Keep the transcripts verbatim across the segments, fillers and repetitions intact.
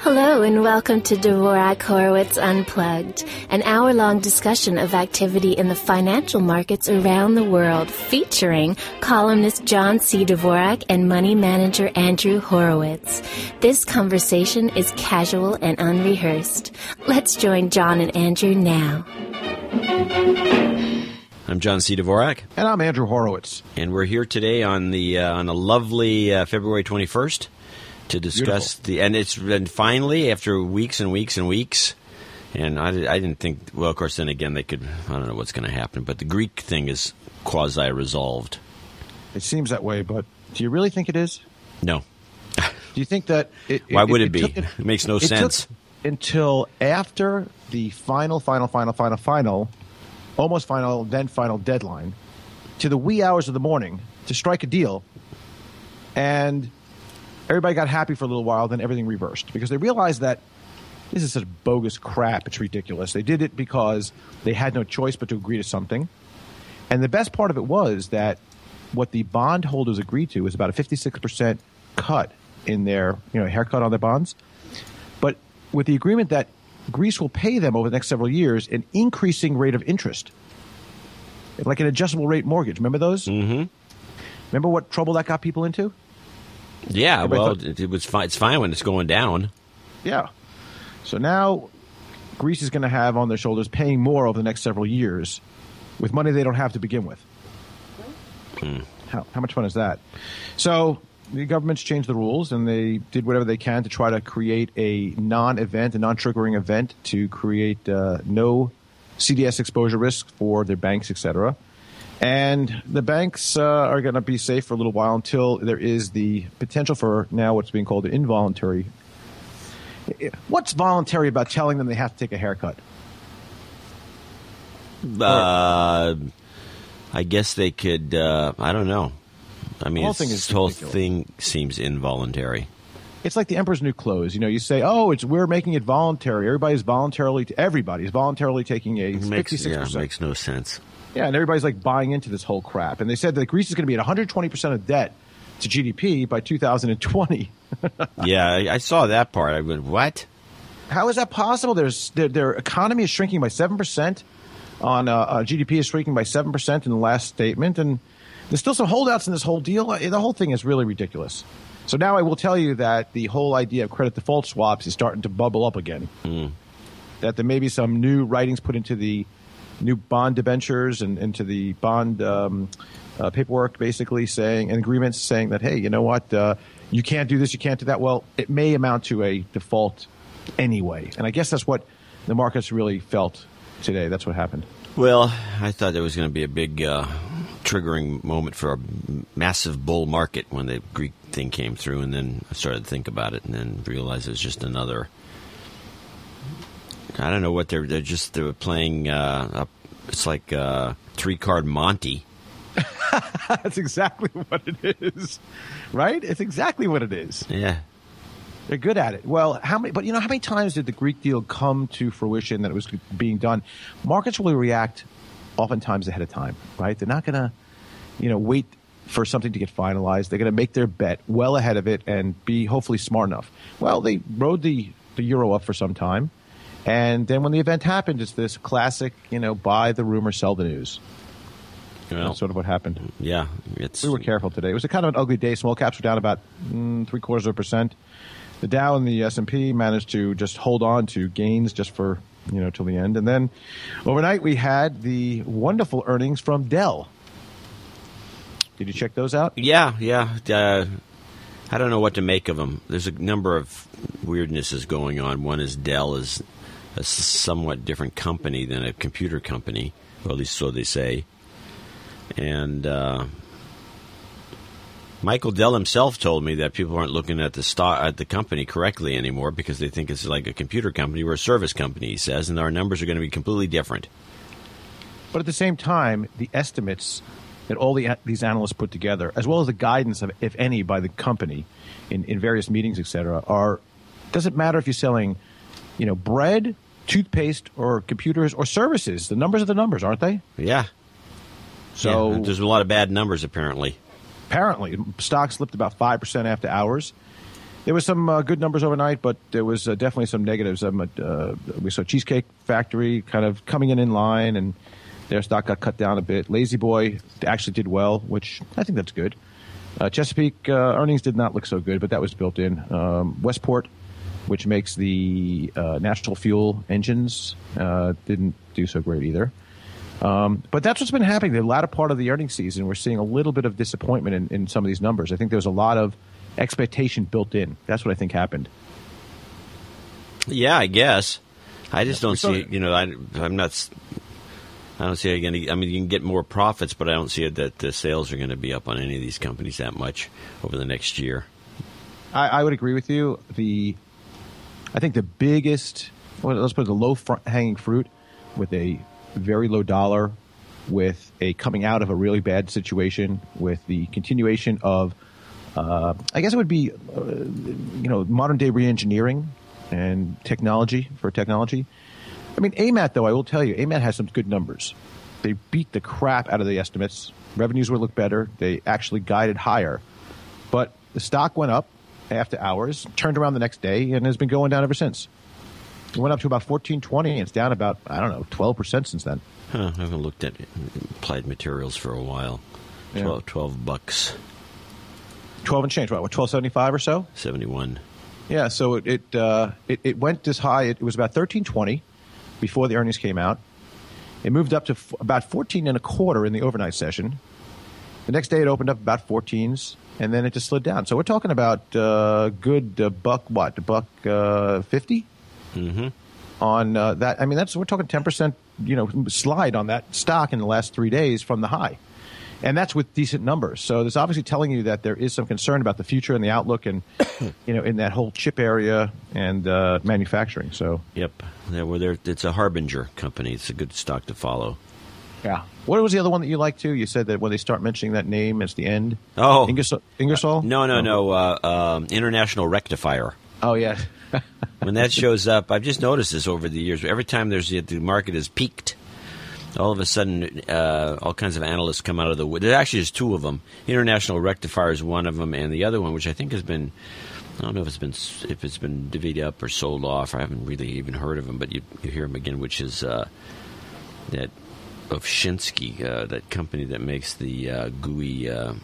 Hello and welcome to Dvorak Horowitz Unplugged, an hour-long discussion of activity in the financial markets around the world, featuring columnist John C. Dvorak and money manager Andrew Horowitz. This conversation is casual and unrehearsed. Let's join John and Andrew now. I'm John C. Dvorak. And I'm Andrew Horowitz. And we're here today on the uh, on a lovely uh, February twenty-first. To discuss Beautiful. the and it's been finally after weeks and weeks and weeks, and I, I didn't think. Well, of course, then again, they could. I don't know what's going to happen, but the Greek thing is quasi resolved. It seems that way, but do you really think it is? No. Do you think that? It, Why it, would it, it be? Took, it, it makes no it sense. Took until after the final, final, final, final, final, almost final, then final deadline, to the wee hours of the morning to strike a deal, and everybody got happy for a little while, then everything reversed because they realized that this is such bogus crap. It's ridiculous. They did it because they had no choice but to agree to something. And the best part of it was that what the bondholders agreed to was about a fifty-six percent cut in their, you know, haircut on their bonds. But with the agreement that Greece will pay them over the next several years an increasing rate of interest, like an adjustable rate mortgage. Remember those? Mm-hmm. Remember what trouble that got people into? Yeah, Everybody well, thought, it, it was fine. It's fine when it's going down. Yeah. So now Greece is going to have on their shoulders paying more over the next several years with money they don't have to begin with. Hmm. How, how much fun is that? So the government's changed the rules, and they did whatever they can to try to create a non-event, a non-triggering event to create uh, no C D S exposure risk for their banks, et cetera. And the banks uh, are going to be safe for a little while until there is the potential for now what's being called an involuntary. What's voluntary about telling them they have to take a haircut? Uh, I guess they could, uh, I don't know. I mean, the whole thing, is this whole ridiculous. thing seems involuntary. It's like the emperor's new clothes. You know, you say, oh, it's we're making it voluntary. Everybody's voluntarily, everybody's voluntarily taking a Makes, fifty-six percent. yeah, makes no sense. Yeah, and everybody's like buying into this whole crap. And they said that Greece is going to be at one hundred twenty percent of debt to G D P by two thousand twenty. Yeah, I, I saw that part. I went, what? How is that possible? There's, their, their economy is shrinking by seven percent. On uh, uh, G D P is shrinking by seven percent in the last statement. And there's still some holdouts in this whole deal. The whole thing is really ridiculous. So now I will tell you that the whole idea of credit default swaps is starting to bubble up again. Mm. That there may be some new writings put into the new bond debentures and into the bond um, uh, paperwork, basically saying, and agreements saying that, hey, you know what, uh, you can't do this, you can't do that. Well, it may amount to a default anyway. And I guess that's what the markets really felt today. That's what happened. Well, I thought there was going to be a big uh, triggering moment for a massive bull market when the Greek thing came through, and then I started to think about it and then realized it was just another... I don't know what they're. They're just they were playing. Uh, up, it's like uh, three card Monty. That's exactly what it is, right? It's exactly what it is. Yeah, they're good at it. Well, how many? But you know, how many times did the Greek deal come to fruition that it was being done? Markets will react oftentimes ahead of time, right? They're not going to, you know, wait for something to get finalized. They're going to make their bet well ahead of it and be hopefully smart enough. Well, they rode the the euro up for some time. And then when the event happened, it's this classic, you know, buy the rumor, sell the news. well, That's sort of what happened. Yeah, it's We were careful today. It was a kind of an ugly day. Small caps were down about mm, three quarters of a percent. The Dow and the S and P managed to just hold on to gains just for, you know, till the end. And then overnight we had the wonderful earnings from Dell. Did you check those out? Yeah, yeah. Uh, I don't know what to make of them. There's a number of weirdnesses going on. One is Dell is a somewhat different company than a computer company, or at least so they say. And uh, Michael Dell himself told me that people aren't looking at the stock, at the company correctly anymore because they think it's like a computer company or a service company, he says, and our numbers are going to be completely different. But at the same time, the estimates that all the, these analysts put together, as well as the guidance, of, if any, by the company in, in various meetings, et cetera, are, doesn't matter if you're selling, you know, bread, toothpaste, or computers, or services. The numbers are the numbers, aren't they? Yeah. So yeah, there's a lot of bad numbers, apparently. Apparently. Stock slipped about five percent after hours. There was some uh, good numbers overnight, but there was uh, definitely some negatives. Um, uh, we saw Cheesecake Factory kind of coming in in line, and their stock got cut down a bit. Lazy Boy actually did well, which I think that's good. Uh, Chesapeake uh, earnings did not look so good, but that was built in. Um, Westport, which makes the uh, natural fuel engines, uh, didn't do so great either. Um, but that's what's been happening. The latter part of the earnings season, we're seeing a little bit of disappointment in, in some of these numbers. I think there was a lot of expectation built in. That's what I think happened. Yeah, I guess. I just Yeah, don't so- see. You know, I, I'm not. I don't see it going to. I mean, you can get more profits, but I don't see it that the sales are going to be up on any of these companies that much over the next year. I, I would agree with you. The, I think the biggest, well, let's put it the low front hanging fruit with a very low dollar, with a coming out of a really bad situation, with the continuation of, uh, I guess it would be, uh, you know, modern day reengineering and technology for technology. I mean, A M A T, though, I will tell you, A M A T has some good numbers. They beat the crap out of the estimates. Revenues would look better. They actually guided higher. But the stock went up after hours, turned around the next day, and has been going down ever since. It went up to about fourteen twenty, and it's down about, I don't know, twelve percent since then. Huh, I haven't looked at Applied Materials for a while. Yeah. twelve, twelve bucks, twelve and change, what, twelve seventy-five or so? seventy-one. Yeah, so it it, uh, it it went this high. It, it was about thirteen twenty before the earnings came out. It moved up to f- about fourteen and a quarter in the overnight session. The next day it opened up about fourteens, and then it just slid down. So we're talking about uh, good uh, buck what, a buck uh, fifty Mm-hmm. on uh, that. I mean, that's we're talking ten percent, you know, slide on that stock in the last three days from the high. And that's with decent numbers. So there's obviously telling you that there is some concern about the future and the outlook, and you know, in that whole chip area and uh, manufacturing. So Yep. Yeah, well, they're, it's a harbinger company. It's a good stock to follow. yeah. What was the other one that you liked too? You said that when they start mentioning that name, it's the end. Oh. Ingersoll. Ingersoll? No, no, no. Uh, um, International Rectifier. Oh yeah. When that shows up, I've just noticed this over the years. Every time there's the market is peaked, all of a sudden, uh, all kinds of analysts come out of the wood. There actually is two of them. International Rectifier is one of them, and the other one, which I think has been, I don't know if it's been if it's been divvied up or sold off. I haven't really even heard of them, but you you hear them again, which is uh, that of Shinsky, uh, that company that makes the uh, gooey uh,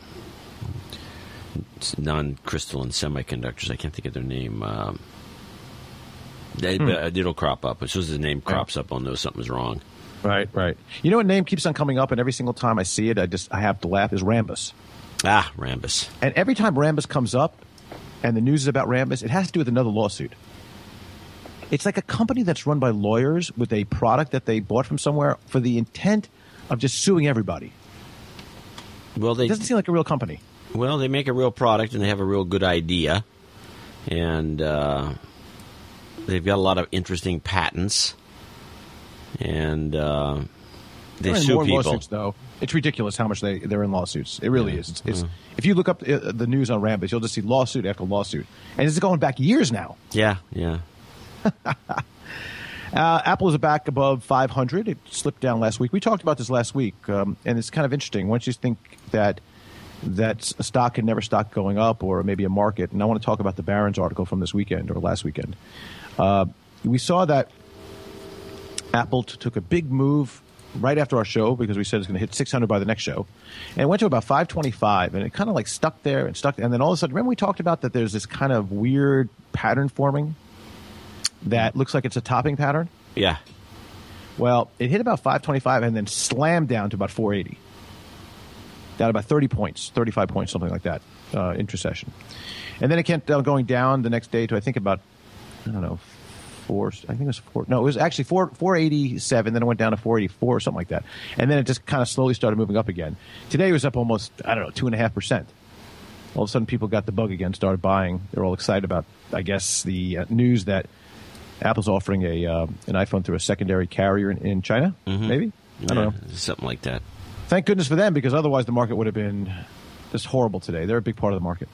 non-crystalline semiconductors. I can't think of their name. Um, they, Hmm. but it'll crop up. As soon as the name crops up, I'll know something's wrong. Right, right. You know what name keeps on coming up, and every single time I see it, I just I have to laugh. Is Rambus. Ah, Rambus. And every time Rambus comes up, and the news is about Rambus, it has to do with another lawsuit. It's like a company that's run by lawyers with a product that they bought from somewhere for the intent of just suing everybody. Well, they It doesn't seem like a real company. well they make a real product and they have a real good idea, and uh, they've got a lot of interesting patents, and uh, they They're in sue more people. lawsuits, though. It's ridiculous how much they, they're in lawsuits. It really is. It's, it's, if you look up uh, the news on Rambus, you'll just see lawsuit after lawsuit. And it's going back years now. Yeah, yeah. Uh, Apple is back above five hundred. It slipped down last week. We talked about this last week, um, and it's kind of interesting. Once you think that that a stock can never stop going up, or maybe a market, and I want to talk about the Barron's article from this weekend or last weekend. Uh, we saw that Apple t- took a big move right after our show because we said it's going to hit six hundred by the next show, and it went to about five twenty-five, and it kind of like stuck there and stuck, and then all of a sudden, remember we talked about that there's this kind of weird pattern forming that looks like it's a topping pattern? Yeah. Well, it hit about five twenty-five and then slammed down to about four eighty. Down about thirty points, thirty-five points, something like that, uh, intra-session. And then it kept uh, going down the next day to, I think, about, I don't know, four, I think it was four, no, it was actually four, four eighty-seven, then it went down to four eighty-four or something like that. And then it just kind of slowly started moving up again. Today it was up almost, I don't know, two point five percent. All of a sudden people got the bug again, started buying. They're all excited about, I guess, the uh, news that Apple's offering a uh, an iPhone through a secondary carrier in, in China, Mm-hmm. maybe? I don't Yeah, know. something like that. Thank goodness for them, because otherwise the market would have been just horrible today. They're a big part of the market.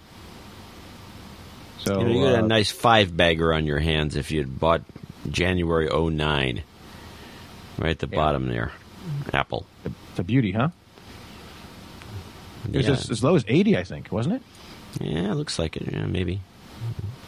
So You know, you got uh, a nice five bagger on your hands if you had bought January oh nine, right at the Yeah. bottom there. Apple. it's a beauty, huh? It was Yeah. just as low as eighty, I think, wasn't it? Yeah, it looks like it. Yeah, maybe.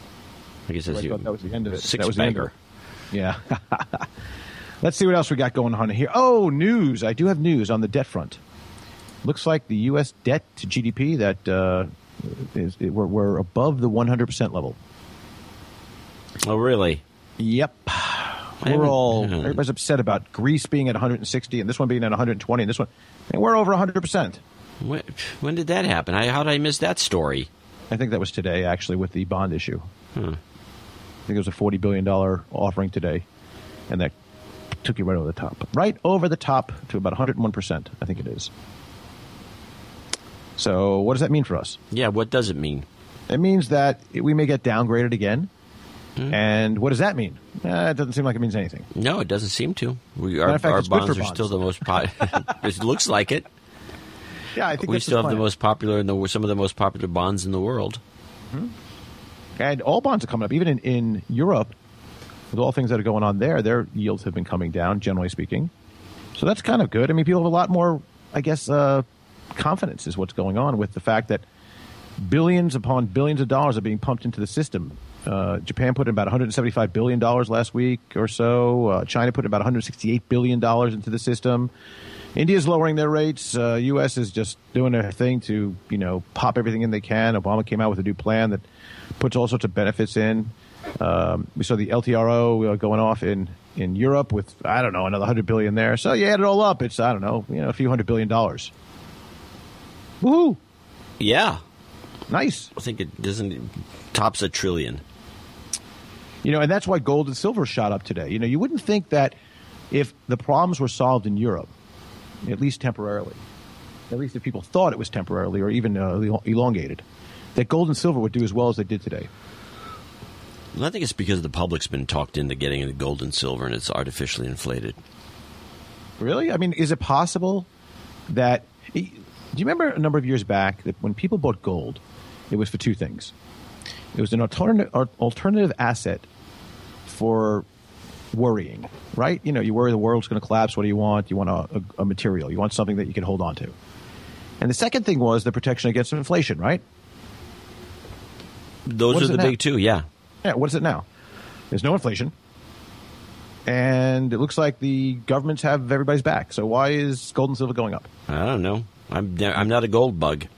I guess that's I you. thought that was the end of it. Six that was the end of bagger. it. Yeah. Let's see what else we got going on here. Oh, news. I do have news on the debt front. Looks like the U S debt to G D P that uh, is it, we're, we're above the one hundred percent level. Oh, really? Yep. We're haven't- all uh, everybody's upset about Greece being at one hundred sixty and this one being at one hundred twenty and this one, and we're over one hundred percent. When, when did that happen? I, how did I miss that story? I think that was today, actually, with the bond issue. Hmm. I think it was a forty billion dollars offering today, and that took you right over the top. Right over the top to about one hundred one percent, I think it is. So what does that mean for us? Yeah, what does it mean? It means that we may get downgraded again. And what does that mean? Uh, it doesn't seem like it means anything. No, it doesn't seem to. We, Matter our of fact, our it's good bonds for are bonds. still the most popular. It looks like it. Yeah, I think We that's still the have the plan. most popular and the, some of the most popular bonds in the world. And all bonds are coming up. Even in, in Europe, with all things that are going on there, their yields have been coming down, generally speaking. So that's kind of good. I mean, people have a lot more, I guess, uh, confidence is what's going on with the fact that billions upon billions of dollars are being pumped into the system. Uh, Japan put in about one hundred seventy-five billion dollars last week or so. Uh, China put in about one hundred sixty-eight billion dollars into the system. India's lowering their rates. Uh, U S is just doing their thing to, you know, pop everything in they can. Obama came out with a new plan that puts all sorts of benefits in. Um, we saw the L T R O uh, going off in, in Europe with, I don't know, another one hundred billion dollars there. So you add it all up, it's, I don't know, you know, a few hundred billion dollars. Woohoo! Yeah, Nice. I think it doesn't it tops a trillion. You know, and that's why gold and silver shot up today. You know, you wouldn't think that if the problems were solved in Europe, at least temporarily, at least if people thought it was temporarily or even uh, elongated, that gold and silver would do as well as they did today. Well, I think it's because the public's been talked into getting into gold and silver, and it's artificially inflated. Really? I mean, is it possible that... Do you remember a number of years back that when people bought gold, it was for two things? It was an alternative, alternative asset for worrying, right? You know, you worry the world's going to collapse. What do you want? You want a, a, a material. You want something that you can hold on to. And the second thing was the protection against inflation, right? Those What are is it the now? big two, yeah. Yeah, what is it now? There's no inflation. And it looks like the governments have everybody's back. So why is gold and silver going up? I don't know. I'm I'm not a gold bug.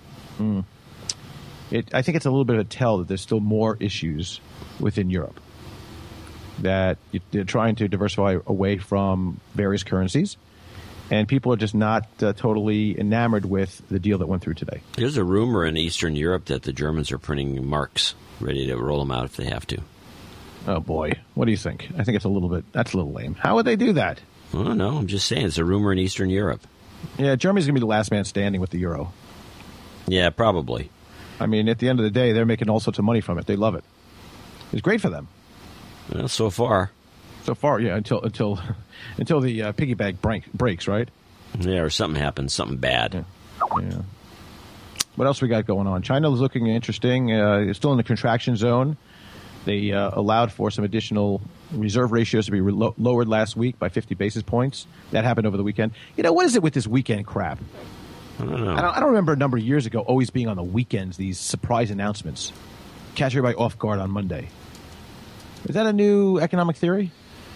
It, I think it's a little bit of a tell that there's still more issues within Europe. That you- they're trying to diversify away from various currencies. And people are just not uh, totally enamored with the deal that went through today. There's a rumor in Eastern Europe that the Germans are printing marks, ready to roll them out if they have to. Oh, boy. What do you think? I think it's a little bit, that's a little lame. How would they do that? I don't know. I'm just saying. It's a rumor in Eastern Europe. Yeah, Germany's going to be the last man standing with the euro. Yeah, probably. I mean, at the end of the day, they're making all sorts of money from it. They love it. It's great for them. Well, so far. So far, yeah, until until until the uh, piggy bank break, breaks, right? Yeah, or something happens, something bad. Yeah. Yeah. What else we got going on? China is looking interesting. Uh, it's still in the contraction zone. They uh, allowed for some additional reserve ratios to be re- lo- lowered last week by fifty basis points. That happened over the weekend. You know, what is it with this weekend crap? I don't know. I don't, I don't remember a number of years ago always being on the weekends, these surprise announcements. Catch everybody off guard on Monday. Is that a new economic theory?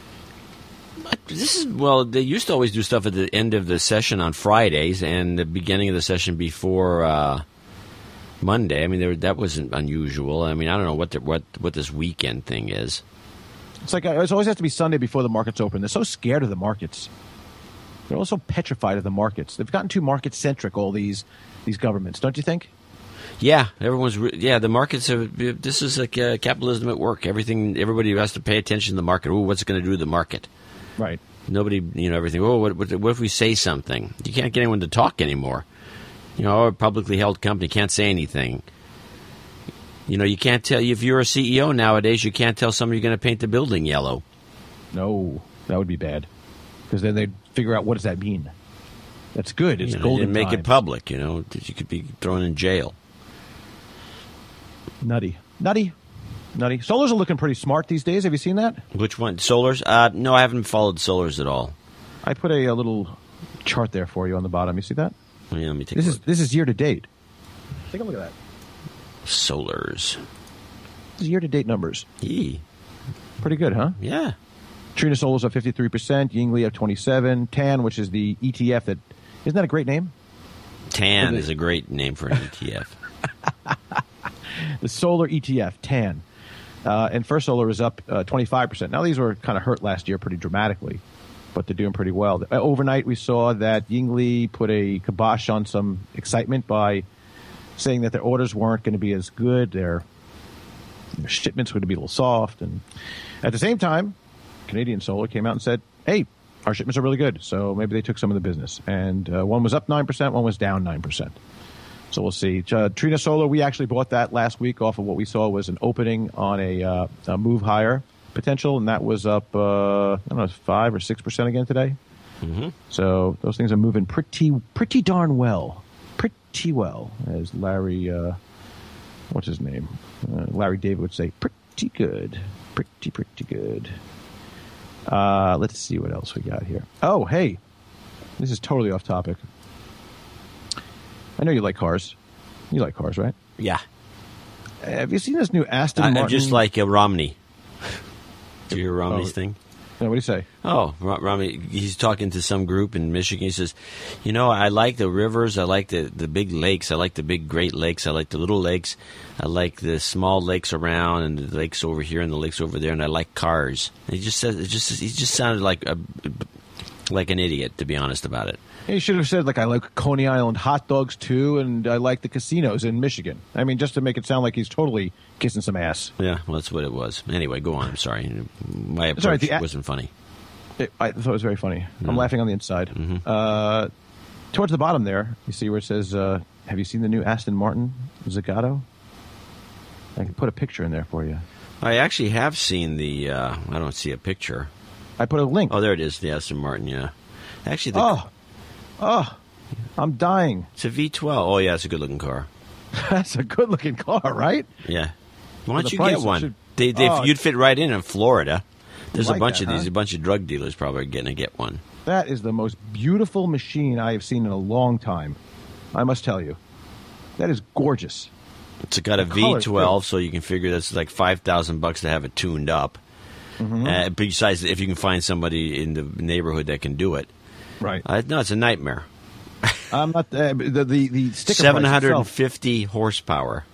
This is, well, they used to always do stuff at the end of the session on Fridays and the beginning of the session before uh, Monday. I mean, there, that wasn't unusual. I mean, I don't know what the, what what this weekend thing is. It's like uh, it always has to be Sunday before the markets open. They're so scared of the markets. They're also petrified of the markets. They've gotten too market-centric, all these these governments, don't you think? Yeah, everyone's. Re- yeah, the markets are. This is like uh, capitalism at work. Everything. Everybody has to pay attention to the market. Ooh, what's it going to do to the market? Right. Nobody, you know, everything. Oh, what, what, what if we say something? You can't get anyone to talk anymore. You know, a publicly held company can't say anything. You know, you can't tell. If you're a C E O nowadays, you can't tell somebody you're going to paint the building yellow. No, that would be bad. Because then they'd figure out, what does that mean? That's good. It's You know, golden and make time. it public. You know, you could be thrown in jail. Nutty. Nutty. Nutty. Solars are looking pretty smart these days. Have you seen that? Which one? Solars? Uh, no, I haven't followed Solars at all. I put a, a little chart there for you on the bottom. You see that? Yeah, let me take This a is look. this is year to date. Take a look at that. Solars. is year-to-date numbers. Yee. Pretty good, huh? Yeah. Trina Solar's up fifty-three percent. Yingli up twenty-seven. T A N, which is the E T F that isn't that a great name? T A N is a great name for an E T F. The solar E T F, T A N. Uh, and First Solar is up uh, twenty-five percent. Now, these were kind of hurt last year pretty dramatically, but they're doing pretty well. Uh, overnight, we saw that Yingli put a kibosh on some excitement by saying that their orders weren't going to be as good. Their, their shipments were going to be a little soft. And at the same time, Canadian Solar came out and said, hey, our shipments are really good. So maybe they took some of the business. And uh, one was up nine percent, one was down nine percent. So we'll see. Uh, Trina Solar, we actually bought that last week off of what we saw was an opening on a, uh, a move higher potential, and that was up, uh, I don't know, five or six percent again today. Mm-hmm. So those things are moving pretty, pretty darn well, pretty well, as Larry, uh, what's his name? Uh, Larry David would say, pretty good, pretty, pretty good. Uh, let's see what else we got here. Oh, hey, this is totally off topic. I know you like cars. You like cars, right? Yeah. Have you seen this new Aston I, Martin? I'm just like a Romney. Do you hear Romney's oh. thing? No, what do you say? Oh, Romney, he's talking to some group in Michigan. He says, you know, I like the rivers. I like the, the big lakes. I like the big Great Lakes. I like the little lakes. I like the small lakes around and the lakes over here and the lakes over there. And I like cars. And he just said, it just he just sounded like a, like an idiot, to be honest about it. You should have said, like, I like Coney Island hot dogs, too, and I like the casinos in Michigan. I mean, just to make it sound like he's totally kissing some ass. Yeah, well, that's what it was. Anyway, go on. I'm sorry. My approach Sorry, the, wasn't funny. It, I thought it was very funny. Mm. I'm laughing on the inside. Mm-hmm. Uh, towards the bottom there, you see where it says, uh, have you seen the new Aston Martin Zagato? I can put a picture in there for you. I actually have seen the, uh, I don't see a picture. I put a link. Oh, there it is, the Aston Martin, yeah. Actually, the, Oh, oh, I'm dying. it's a V twelve. Oh, yeah, it's a good-looking car. That's a good-looking car, right? Yeah. Why For don't the you price, get it one? should- They, they, Oh. You'd fit right in in Florida. There's Like a bunch that, of these. huh? A bunch of drug dealers probably are going to get one. That is the most beautiful machine I have seen in a long time. I must tell you. That is gorgeous. It's got a The color's V twelve, so you can figure that's like five thousand bucks to have it tuned up. Mm-hmm. Uh, besides, if you can find somebody in the neighborhood that can do it. Right. Uh, no, it's a nightmare. I'm not uh, the the the sticker seven price hundred itself. fifty horsepower.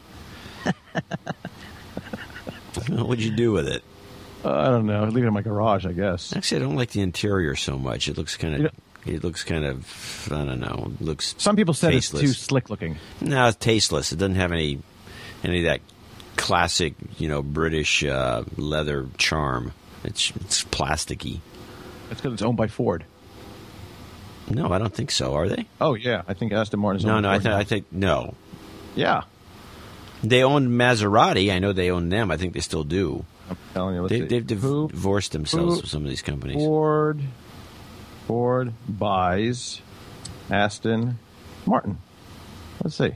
What'd you do with it? Uh, I don't know. Leave it in my garage, I guess. Actually, I don't like the interior so much. It looks kind of. You know- It looks kind of. I don't know. It looks. Some people said tasteless. it's too slick looking. No, it's tasteless. It doesn't have any any of that classic, you know, British uh, leather charm. It's it's plasticky. It's because it's owned by Ford. No, I don't think so. Are they? Oh yeah, I think Aston Martin's No, owned no. by I, Ford th- now. I think no. Yeah, They own Maserati. I know they own them. I think they still do. I'm telling you. Let's They, see. they've div- Who? divorced themselves who- from some of these companies. Ford. Ford buys Aston Martin. Let's see.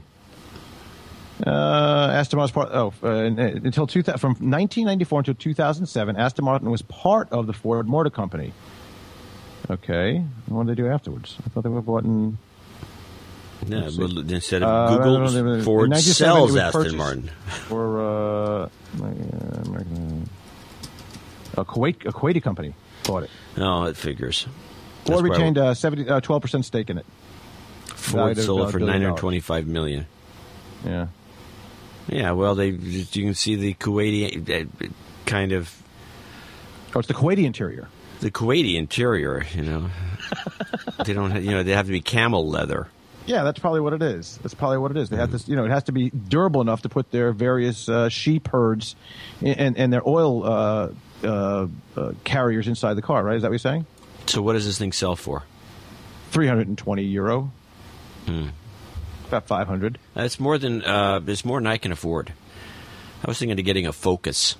Uh, Aston Martin's part. Oh, uh, until two thousand, from nineteen ninety-four until two thousand seven, Aston Martin was part of the Ford Motor Company. Okay, what did they do afterwards? I thought they were bought in. Yeah, Let's well, see. instead of Uh, Google, no, no, no, no. Ford In nineteen seventy, sells it was Aston purchased Martin. For uh, American, a Kuwait, a Kuwaiti company bought it. No, it figures. Ford That's why retained a seventy, uh, twelve percent stake in it. Ford valued at sold about it for a billion nine dollars. hundred twenty-five million. Yeah. Yeah, well, they you can see the Kuwaiti uh, kind of Oh, it's the Kuwaiti interior. the Kuwaiti interior. You know, they don't. Have, you know, they have to be camel leather. Yeah, that's probably what it is. That's probably what it is. They have this, you know, it has to be durable enough to put their various uh, sheep herds and, and, and their oil uh, uh, uh, carriers inside the car, right? Is that what you're saying? So, what does this thing sell for? three hundred twenty euro. Hmm. About five hundred. That's more than uh, it's more than I can afford. I was thinking of getting a Focus.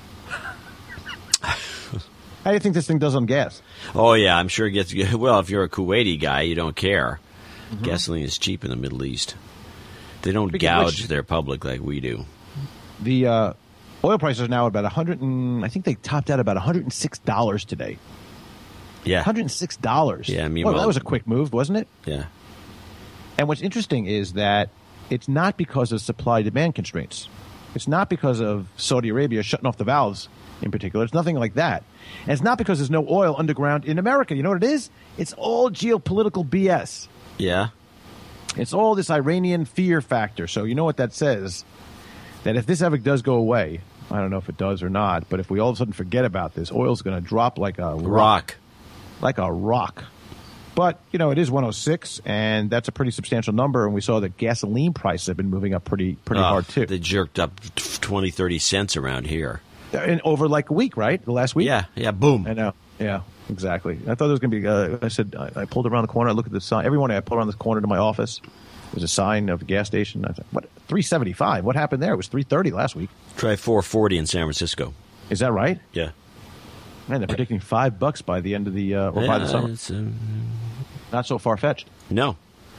How do you think this thing does on gas? Oh yeah, I'm sure it gets. Well, if you're a Kuwaiti guy, you don't care. Mm-hmm. Gasoline is cheap in the Middle East. They don't Speaking of gouge which- their public like we do. The uh, oil prices are now about one hundred and I think they topped out about one hundred six dollars today. Yeah, one hundred six dollars. Yeah, I mean, well, well- that was a quick move, wasn't it? yeah. And what's interesting is that it's not because of supply-demand constraints. It's not because of Saudi Arabia shutting off the valves in particular. It's nothing like that. And it's not because there's no oil underground in America. You know what it is? It's all geopolitical B S. Yeah. It's all this Iranian fear factor. So you know what that says? That if this ever does go away, I don't know if it does or not, but if we all of a sudden forget about this, oil's going to drop like a rock. Rock. Like a rock. But, you know, it is one oh six, and that's a pretty substantial number, and we saw that gasoline prices have been moving up pretty pretty oh, hard, too. They jerked up twenty, thirty cents around here. And over like a week, right? The last week? Yeah, yeah, boom. I know. Yeah, exactly. I thought there was going to be, uh, I said, I, I pulled around the corner, I looked at the sign. Every morning I pulled around the corner to my office. There's a sign of a gas station. I thought, what, three seventy-five? What happened there? It was three thirty last week. Try four forty in San Francisco. Is that right? Yeah. Man, they're predicting five bucks by the end of the, uh, or yeah, by the summer. It's, um, Not so far-fetched. No.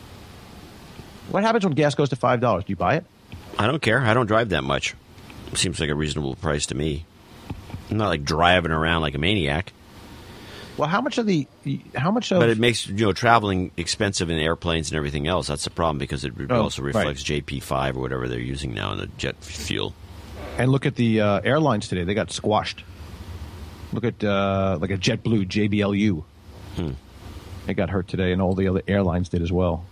What happens when gas goes to five dollars? Do you buy it? I don't care. I don't drive that much. Seems like a reasonable price to me. I'm not like driving around like a maniac. Well, how much of the, how much of... But it makes, you know, traveling expensive in airplanes and everything else. That's the problem because it Oh, also reflects right. J P five or whatever they're using now in the jet fuel. And look at the uh, airlines today. They got squashed. Look at uh, like a JetBlue, J B L U. Hmm. They got hurt today, and all the other airlines did as well.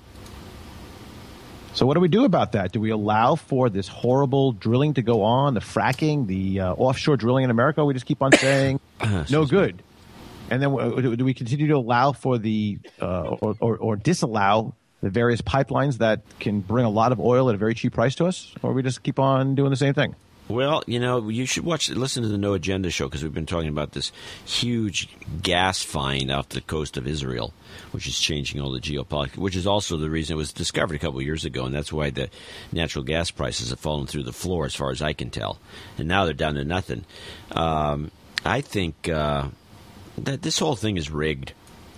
So what do we do about that? Do we allow for this horrible drilling to go on, the fracking, the uh, offshore drilling in America? We just keep on saying no good. And then uh, do we continue to allow for the uh, or, or, or disallow the various pipelines that can bring a lot of oil at a very cheap price to us? Or we just keep on doing the same thing? Well, you know, you should watch, listen to the No Agenda show because we've been talking about this huge gas find off the coast of Israel, which is changing all the geopolitics, which is also the reason it was discovered a couple of years ago, and that's why the natural gas prices have fallen through the floor, as far as I can tell, and now they're down to nothing. Um, I think uh, that this whole thing is rigged.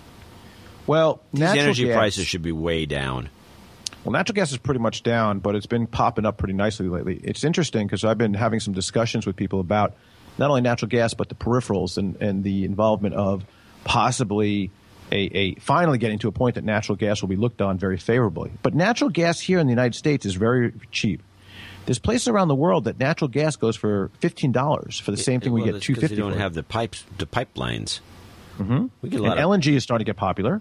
Well, These natural energy gas, prices should be way down. Well, natural gas is pretty much down, but it's been popping up pretty nicely lately. It's interesting because I've been having some discussions with people about not only natural gas, but the peripherals and, and the involvement of possibly a, a finally getting to a point that natural gas will be looked on very favorably. But natural gas here in the United States is very cheap. There's places around the world that natural gas goes for fifteen dollars for the same thing well, we get two fifty. They don't for. have the pipes, the pipelines. Mm-hmm. We get a and lot of L N G is starting to get popular.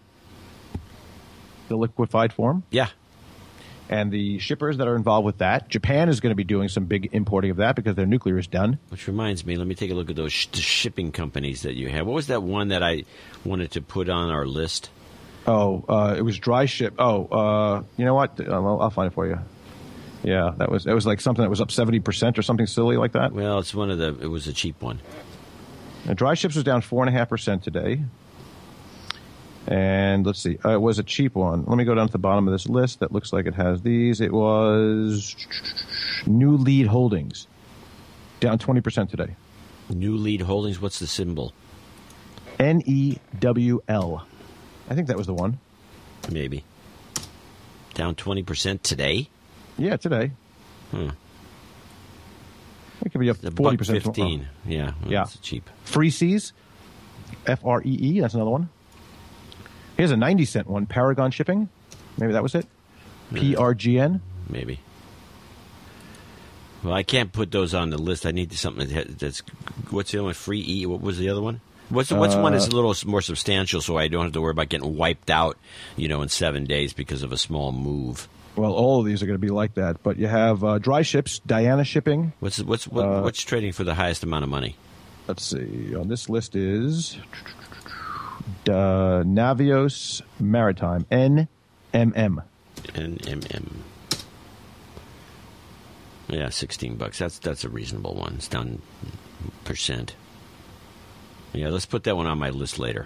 The liquefied form. yeah. And the shippers that are involved with that. Japan is going to be doing some big importing of that because their nuclear is done. Which reminds me, let me take a look at those sh- the shipping companies that you have. What was that one that I wanted to put on our list? Oh, uh, it was dry ship. Oh, uh, you know what? I'll, I'll find it for you. Yeah, that was that was like something that was up seventy percent or something silly like that. Well, it's one of the. It was a cheap one. And dry ships was down four and a half percent today. And let's see, uh, it was a cheap one. Let me go down to the bottom of this list that looks like it has these. It was New Lead Holdings, down twenty percent today. New Lead Holdings. What's the symbol? N E W L. I think that was the one. Maybe. Down twenty percent today? Yeah, today. Hmm. It could be up The forty buck percent. fifteen. Yeah. Well, Yeah. That's cheap. Free Seas, F R E E. That's another one. Here's a ninety cent one. Paragon Shipping. Maybe that was it. P R G N. Maybe. Well, I can't put those on the list. I need something that- that's. What's the other one? Free E. What was the other one? What's the, what's one that's a little more substantial, so I don't have to worry about getting wiped out, you know, in seven days because of a small move. Well, all of these are going to be like that. But you have uh, dry ships, Diana Shipping. What's what's what, Uh, what's trading for the highest amount of money? Let's see. On this list is uh, Navios Maritime, N M M. N M M. Yeah, sixteen bucks. That's that's a reasonable one. It's down percent. Yeah, let's put that one on my list later.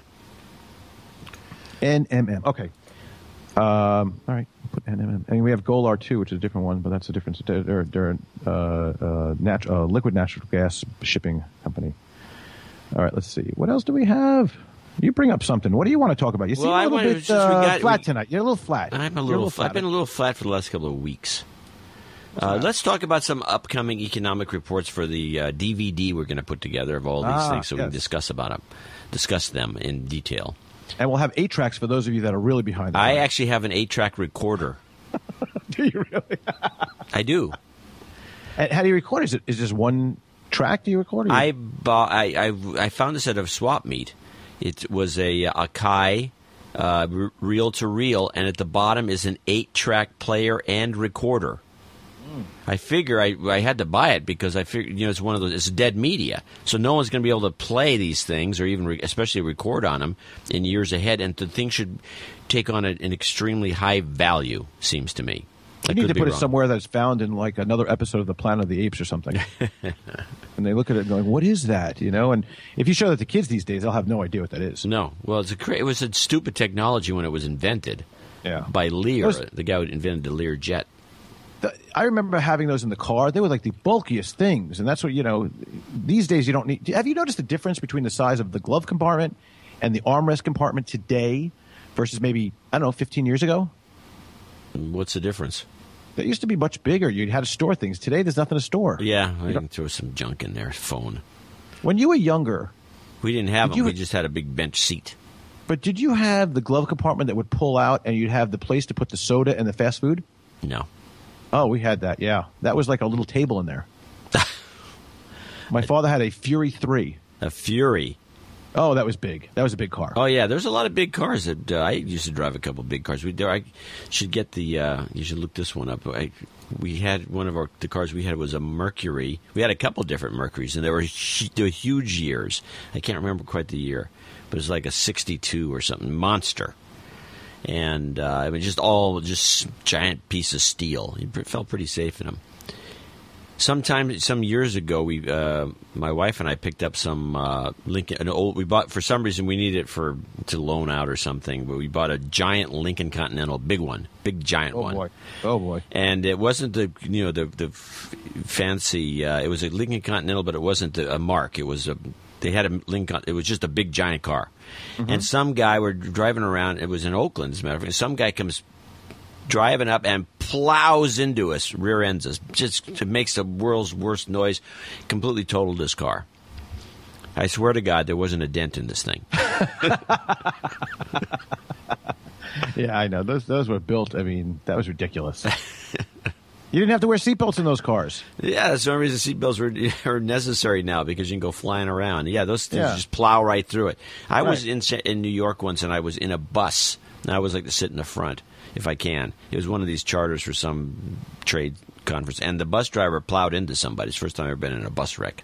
N M M. Okay. Um, all right. Put N M M. And we have Golar two, which is a different one, but that's a different. They're, they're uh, uh, nat- uh, liquid natural gas shipping company. All right. Let's see. What else do we have? You bring up something. What do you want to talk about? You seem Well, I a little wanted- bit since we uh, got- flat we- tonight. You're a little flat. I'm a You're little. flat. I've been a little flat for the last couple of weeks. Uh, let's talk about some upcoming economic reports for the uh, D V D we're going to put together of all these Ah, things, so we yes. can discuss about them, discuss them in detail. And we'll have eight tracks for those of you that are really behind. The I line. actually have an eight-track recorder. Do you really? I do. And how do you record? Is it is this one track? Do you record? I bought. I, I I found this at a swap meet. It was a Akai uh, reel to reel, and at the bottom is an eight track player and recorder. I figure I, I had to buy it because I figure, you know, it's one of those, it's dead media. So no one's going to be able to play these things or even re, especially record on them in years ahead. And the thing should take on a, an extremely high value, seems to me. You need to put wrong. It somewhere that's found in like another episode of the Planet of the Apes or something. And they look at it and going, what is that? You know, and if you show that to kids these days, they'll have no idea what that is. No. Well, it's a, it was a stupid technology when it was invented yeah. by Lear, was, the guy who invented the Lear jet. I remember having those in the car. They were like the bulkiest things. And that's what, you know, these days you don't need. Have you noticed the difference between the size of the glove compartment and the armrest compartment today versus maybe, I don't know, fifteen years ago? What's the difference? They used to be much bigger. You had to store things. Today there's nothing to store. Yeah, I can throw some junk in there. Phone. When you were younger. We didn't have them. You, we just had a big bench seat. But did you have the glove compartment that would pull out and you'd have the place to put the soda and the fast food? No. Oh, we had that, yeah. That was like a little table in there. My father had a Fury three. A Fury? Oh, that was big. That was a big car. Oh, yeah. There's a lot of big cars. That uh, I used to drive a couple of big cars. We I should get the, uh, you should look this one up. I, we had one of our, the cars we had was a Mercury. We had a couple different Mercuries, and they were, they were huge years. I can't remember quite the year, but it was like a sixty-two or something. Monster. And uh, I mean, just all just giant piece of steel. You felt pretty safe in them. Sometime, some years ago, we, uh, my wife and I picked up some uh, Lincoln. An old, we bought for some reason we needed it for to loan out or something. But we bought a giant Lincoln Continental, big one, big giant oh one. Oh boy! Oh boy! And it wasn't the you know the the fancy. Uh, it was a Lincoln Continental, but it wasn't the, a mark. It was a. They had a Lincoln. It was just a big giant car. Mm-hmm. And some guy, we're driving around, it was in Oakland, as a matter of fact, some guy comes driving up and plows into us, rear ends us, just makes the world's worst noise, completely totaled this car. I swear to God, there wasn't a dent in this thing. Yeah, I know. Those those were built, I mean, that was ridiculous. You didn't have to wear seatbelts in those cars. Yeah, that's one reason seatbelts were, are necessary now, because you can go flying around. Yeah, those things yeah. just plow right through it. I right. was in in New York once, and I was in a bus, and I always like to sit in the front if I can. It was one of these charters for some trade conference, and the bus driver plowed into somebody. It's the first time I've ever been in a bus wreck.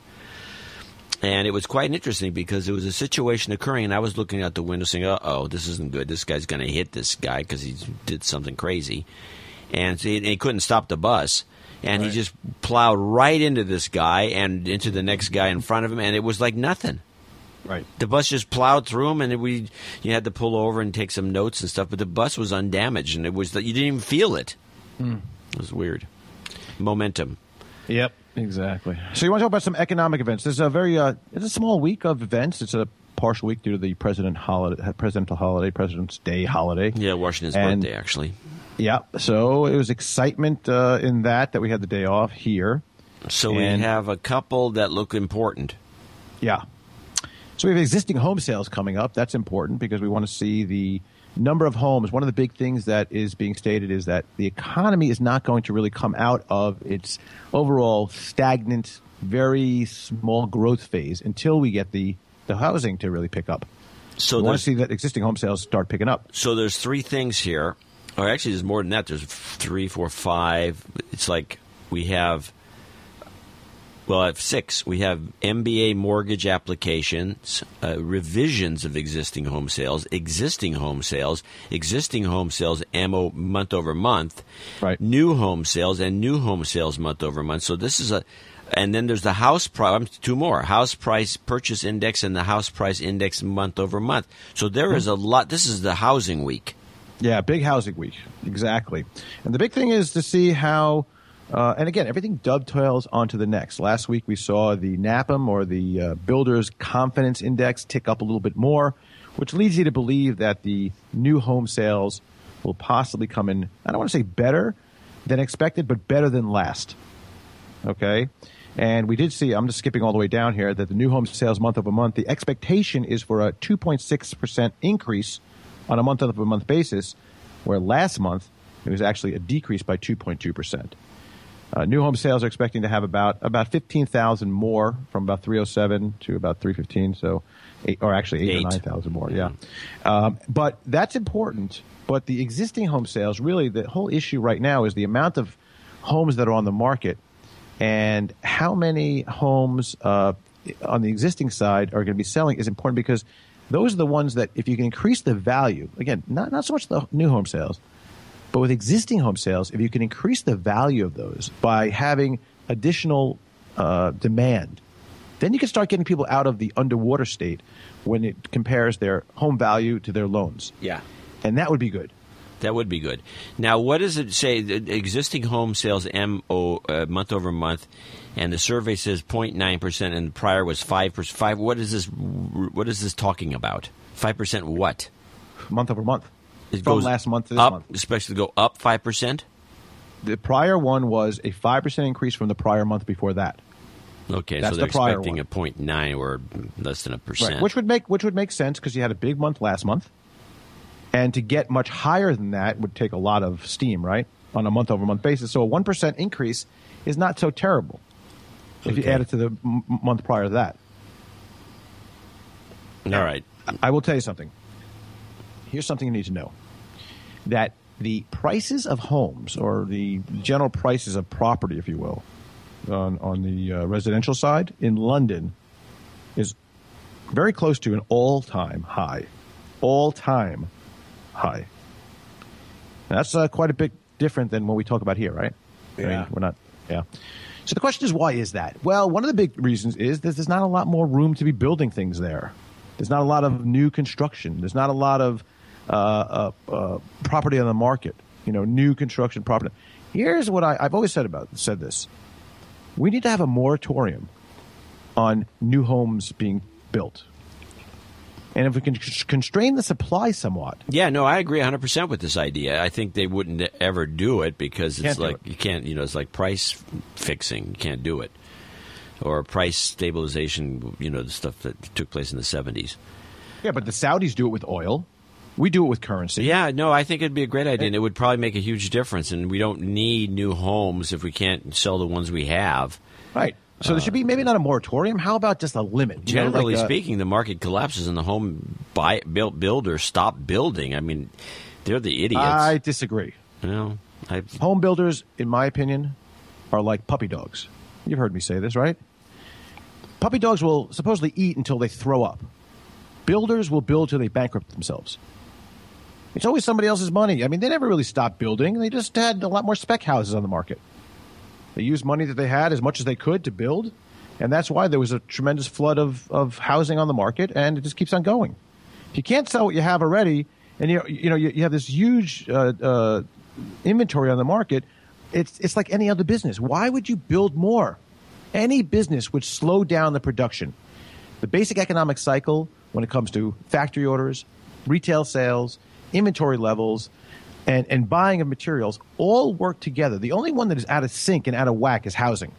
And it was quite interesting because there was a situation occurring, and I was looking out the window saying, uh-oh, this isn't good. This guy's going to hit this guy because he did something crazy. And he, and he couldn't stop the bus. And right. he just plowed right into this guy and into the next guy in front of him, and it was like nothing. Right. The bus just plowed through him, and we you had to pull over and take some notes and stuff, but the bus was undamaged, and it was you didn't even feel it. Mm. It was weird. Momentum. Yep, exactly. So you want to talk about some economic events. There's a very uh, it's a small week of events. It's a partial week due to the president holiday, presidential holiday, President's Day holiday. Yeah, Washington's and, birthday, actually. Yeah, so it was excitement uh, in that, that we had the day off here. So and, we have a couple that look important. Yeah. So we have existing home sales coming up. That's important because we want to see the number of homes. One of the big things that is being stated is that the economy is not going to really come out of its overall stagnant, very small growth phase until we get the, the housing to really pick up. So we want to see that existing home sales start picking up. So there's three things here. Or actually, there's more than that. There's three, four, five. It's like we have, well, I have six. We have M B A mortgage applications, uh, revisions of existing home sales, existing home sales, existing home sales M O month over month, right. new home sales, and new home sales month over month. So this is a, and then there's the house price, two more, house price purchase index and the house price index month over month. So there mm-hmm. is a lot. This is the housing week. Yeah, big housing week. Exactly. And the big thing is to see how, uh, and again, everything dovetails onto the next. Last week we saw the NAPM, or the uh, Builders Confidence Index, tick up a little bit more, which leads you to believe that the new home sales will possibly come in, I don't want to say better than expected, but better than last. Okay? And we did see, I'm just skipping all the way down here, that the new home sales month over month, the expectation is for a two point six percent increase on a month-over-month basis, where last month it was actually a decrease by two point two percent. Uh, new home sales are expecting to have about about fifteen thousand more, from about three oh seven to about three fifteen. So, eight, or actually eight, eight. or nine thousand more. Yeah, um, but that's important. But the existing home sales, really, the whole issue right now is the amount of homes that are on the market, and how many homes uh, on the existing side are going to be selling is important, because those are the ones that, if you can increase the value, again, not not so much the new home sales, but with existing home sales, if you can increase the value of those by having additional uh, demand, then you can start getting people out of the underwater state when it compares their home value to their loans. Yeah. And that would be good. That would be good. Now, what does it say? The existing home sales M O uh, month over month, and the survey says zero point nine percent, and the prior was five percent. Five. What is this? What is this talking about? Five percent what? Month over month. It From goes last month to this up, month. Especially go up five percent? The prior one was a five percent increase from the prior month before that. Okay, That's so they're the prior expecting one. a zero point nine or less than a percent. Right. Which would make which would make sense, because you had a big month last month. And to get much higher than that would take a lot of steam, right, on a month-over-month basis. So a one percent increase is not so terrible if Okay. you add it to the m- month prior to that. All right. I will tell you something. Here's something you need to know. That the prices of homes, or the general prices of property, if you will, on, on the uh, residential side in London is very close to an all-time high. All-time high. Now, that's uh, quite a bit different than what we talk about here, right? I Yeah. mean, we're not, yeah. So the question is, why is that? Well, one of the big reasons is that there's not a lot more room to be building things there. There's not a lot of new construction. There's not a lot of uh, uh, uh, property on the market, you know, new construction property. Here's what I, I've always said about said this. We need to have a moratorium on new homes being built. And if we can constrain the supply somewhat. Yeah, no, I agree one hundred percent with this idea. I think they wouldn't ever do it, because it's Can't do like it. you can't, you know, it's like price fixing. You can't do it. Or price stabilization, you know, the stuff that took place in the seventies. Yeah, but the Saudis do it with oil. We do it with currency. Yeah, no, I think it'd be a great idea, and it would probably make a huge difference. And we don't need new homes if we can't sell the ones we have. Right. So there should be maybe not a moratorium. How about just a limit? You know, Generally like, uh, speaking, the market collapses and the home buy, build, builders stop building. I mean, they're the idiots. I disagree. You know, I, Home builders, in my opinion, are like puppy dogs. You've heard me say this, right? Puppy dogs will supposedly eat until they throw up. Builders will build till they bankrupt themselves. It's always somebody else's money. I mean, they never really stopped building. They just had a lot more spec houses on the market. They used money that they had as much as they could to build, and that's why there was a tremendous flood of, of housing on the market, and it just keeps on going. If you can't sell what you have already, and you you know you, you have this huge uh, uh, inventory on the market, it's it's like any other business. Why would you build more? Any business would slow down the production. The basic economic cycle, when it comes to factory orders, retail sales, inventory levels, and, and buying of materials, all work together. The only one that is out of sync and out of whack is housing.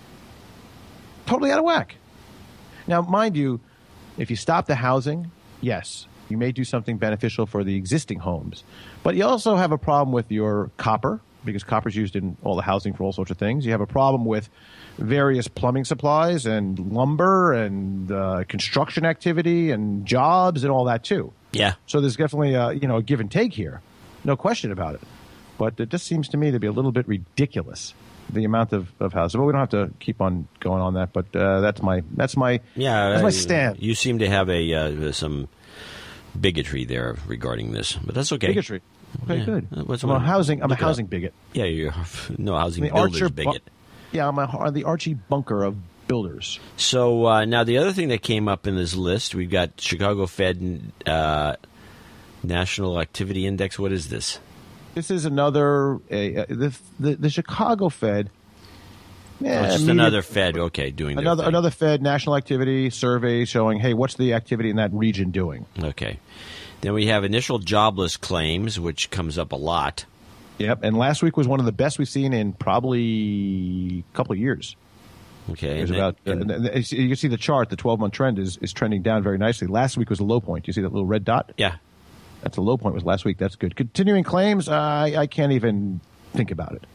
Totally out of whack. Now, mind you, if you stop the housing, yes, you may do something beneficial for the existing homes. But you also have a problem with your copper, because copper is used in all the housing for all sorts of things. You have a problem with various plumbing supplies and lumber and uh, construction activity and jobs and all that, too. yeah. So there's definitely a, you know, a give and take here. No question about it. But it just seems to me to be a little bit ridiculous, the amount of, of houses. But we don't have to keep on going on that. But uh, that's my that's my Yeah, that's my uh, stand. You seem to have a uh, some bigotry there regarding this, but that's okay. Bigotry. Okay, Yeah. good. Uh, what's I'm a one? housing. I'm a Look it housing up. bigot. Yeah, you're no housing The builders Archer Bu- bigot. Yeah, I'm a, the Archie Bunker of builders. So uh, now the other thing that came up in this list, we've got Chicago Fed uh, National Activity Index. What is this? This is another a, uh, the, the the Chicago Fed. Yeah, Oh, it's just media- another Fed. Okay, doing their another thing. another Fed national activity survey showing, hey, what's the activity in that region doing? Okay. Then we have initial jobless claims, which comes up a lot. Yep, and last week was one of the best we've seen in probably a couple of years. Okay. There's and about then- uh, and- and you can see the chart. The twelve-month trend is, is trending down very nicely. Last week was a low point. You see that little red dot? yeah. That's the low point was last week. That's good. Continuing claims, uh, I, I can't even think about it.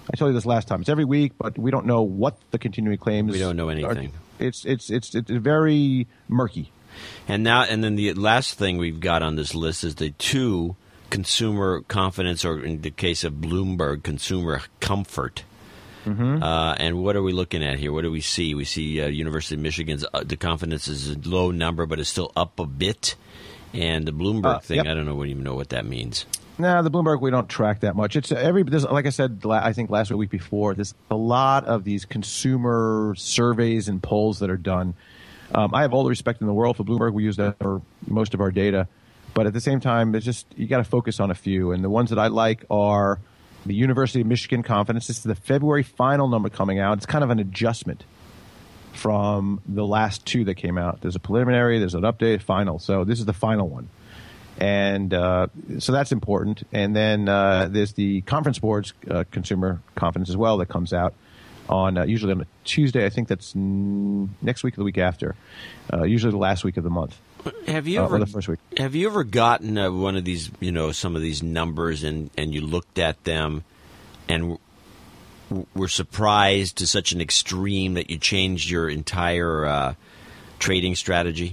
I told you this last time. It's every week, but we don't know what the continuing claims. We don't know anything. Are. It's it's it's it's very murky. And now, and then the last thing we've got on this list is the two consumer confidence, or in the case of Bloomberg, consumer comfort. Mm-hmm. Uh, and what are we looking at here? What do we see? We see uh, University of Michigan's uh, the confidence is a low number, but it's still up a bit. And the Bloomberg uh, thing, yep. I don't know, we don't even know what that means. No, the Bloomberg we don't track that much. It's every there's, like I said, I think last week, week before. There's a lot of these consumer surveys and polls that are done. Um, I have all the respect in the world for Bloomberg. We use that for most of our data, but at the same time, it's just you got to focus on a few. And the ones that I like are the University of Michigan confidence. This is the February final number coming out. It's kind of an adjustment from the last two that came out. There's a preliminary, there's an update, final. So this is the final one. And uh, so that's important. And then uh, there's the Conference Board's uh, consumer confidence as well that comes out on uh, usually on a Tuesday. I think that's n- next week or the week after, uh, usually the last week of the month. Have you uh, ever or the first week. Have you ever gotten uh, one of these, you know, some of these numbers and, and you looked at them and w- were surprised to such an extreme that you changed your entire uh, trading strategy?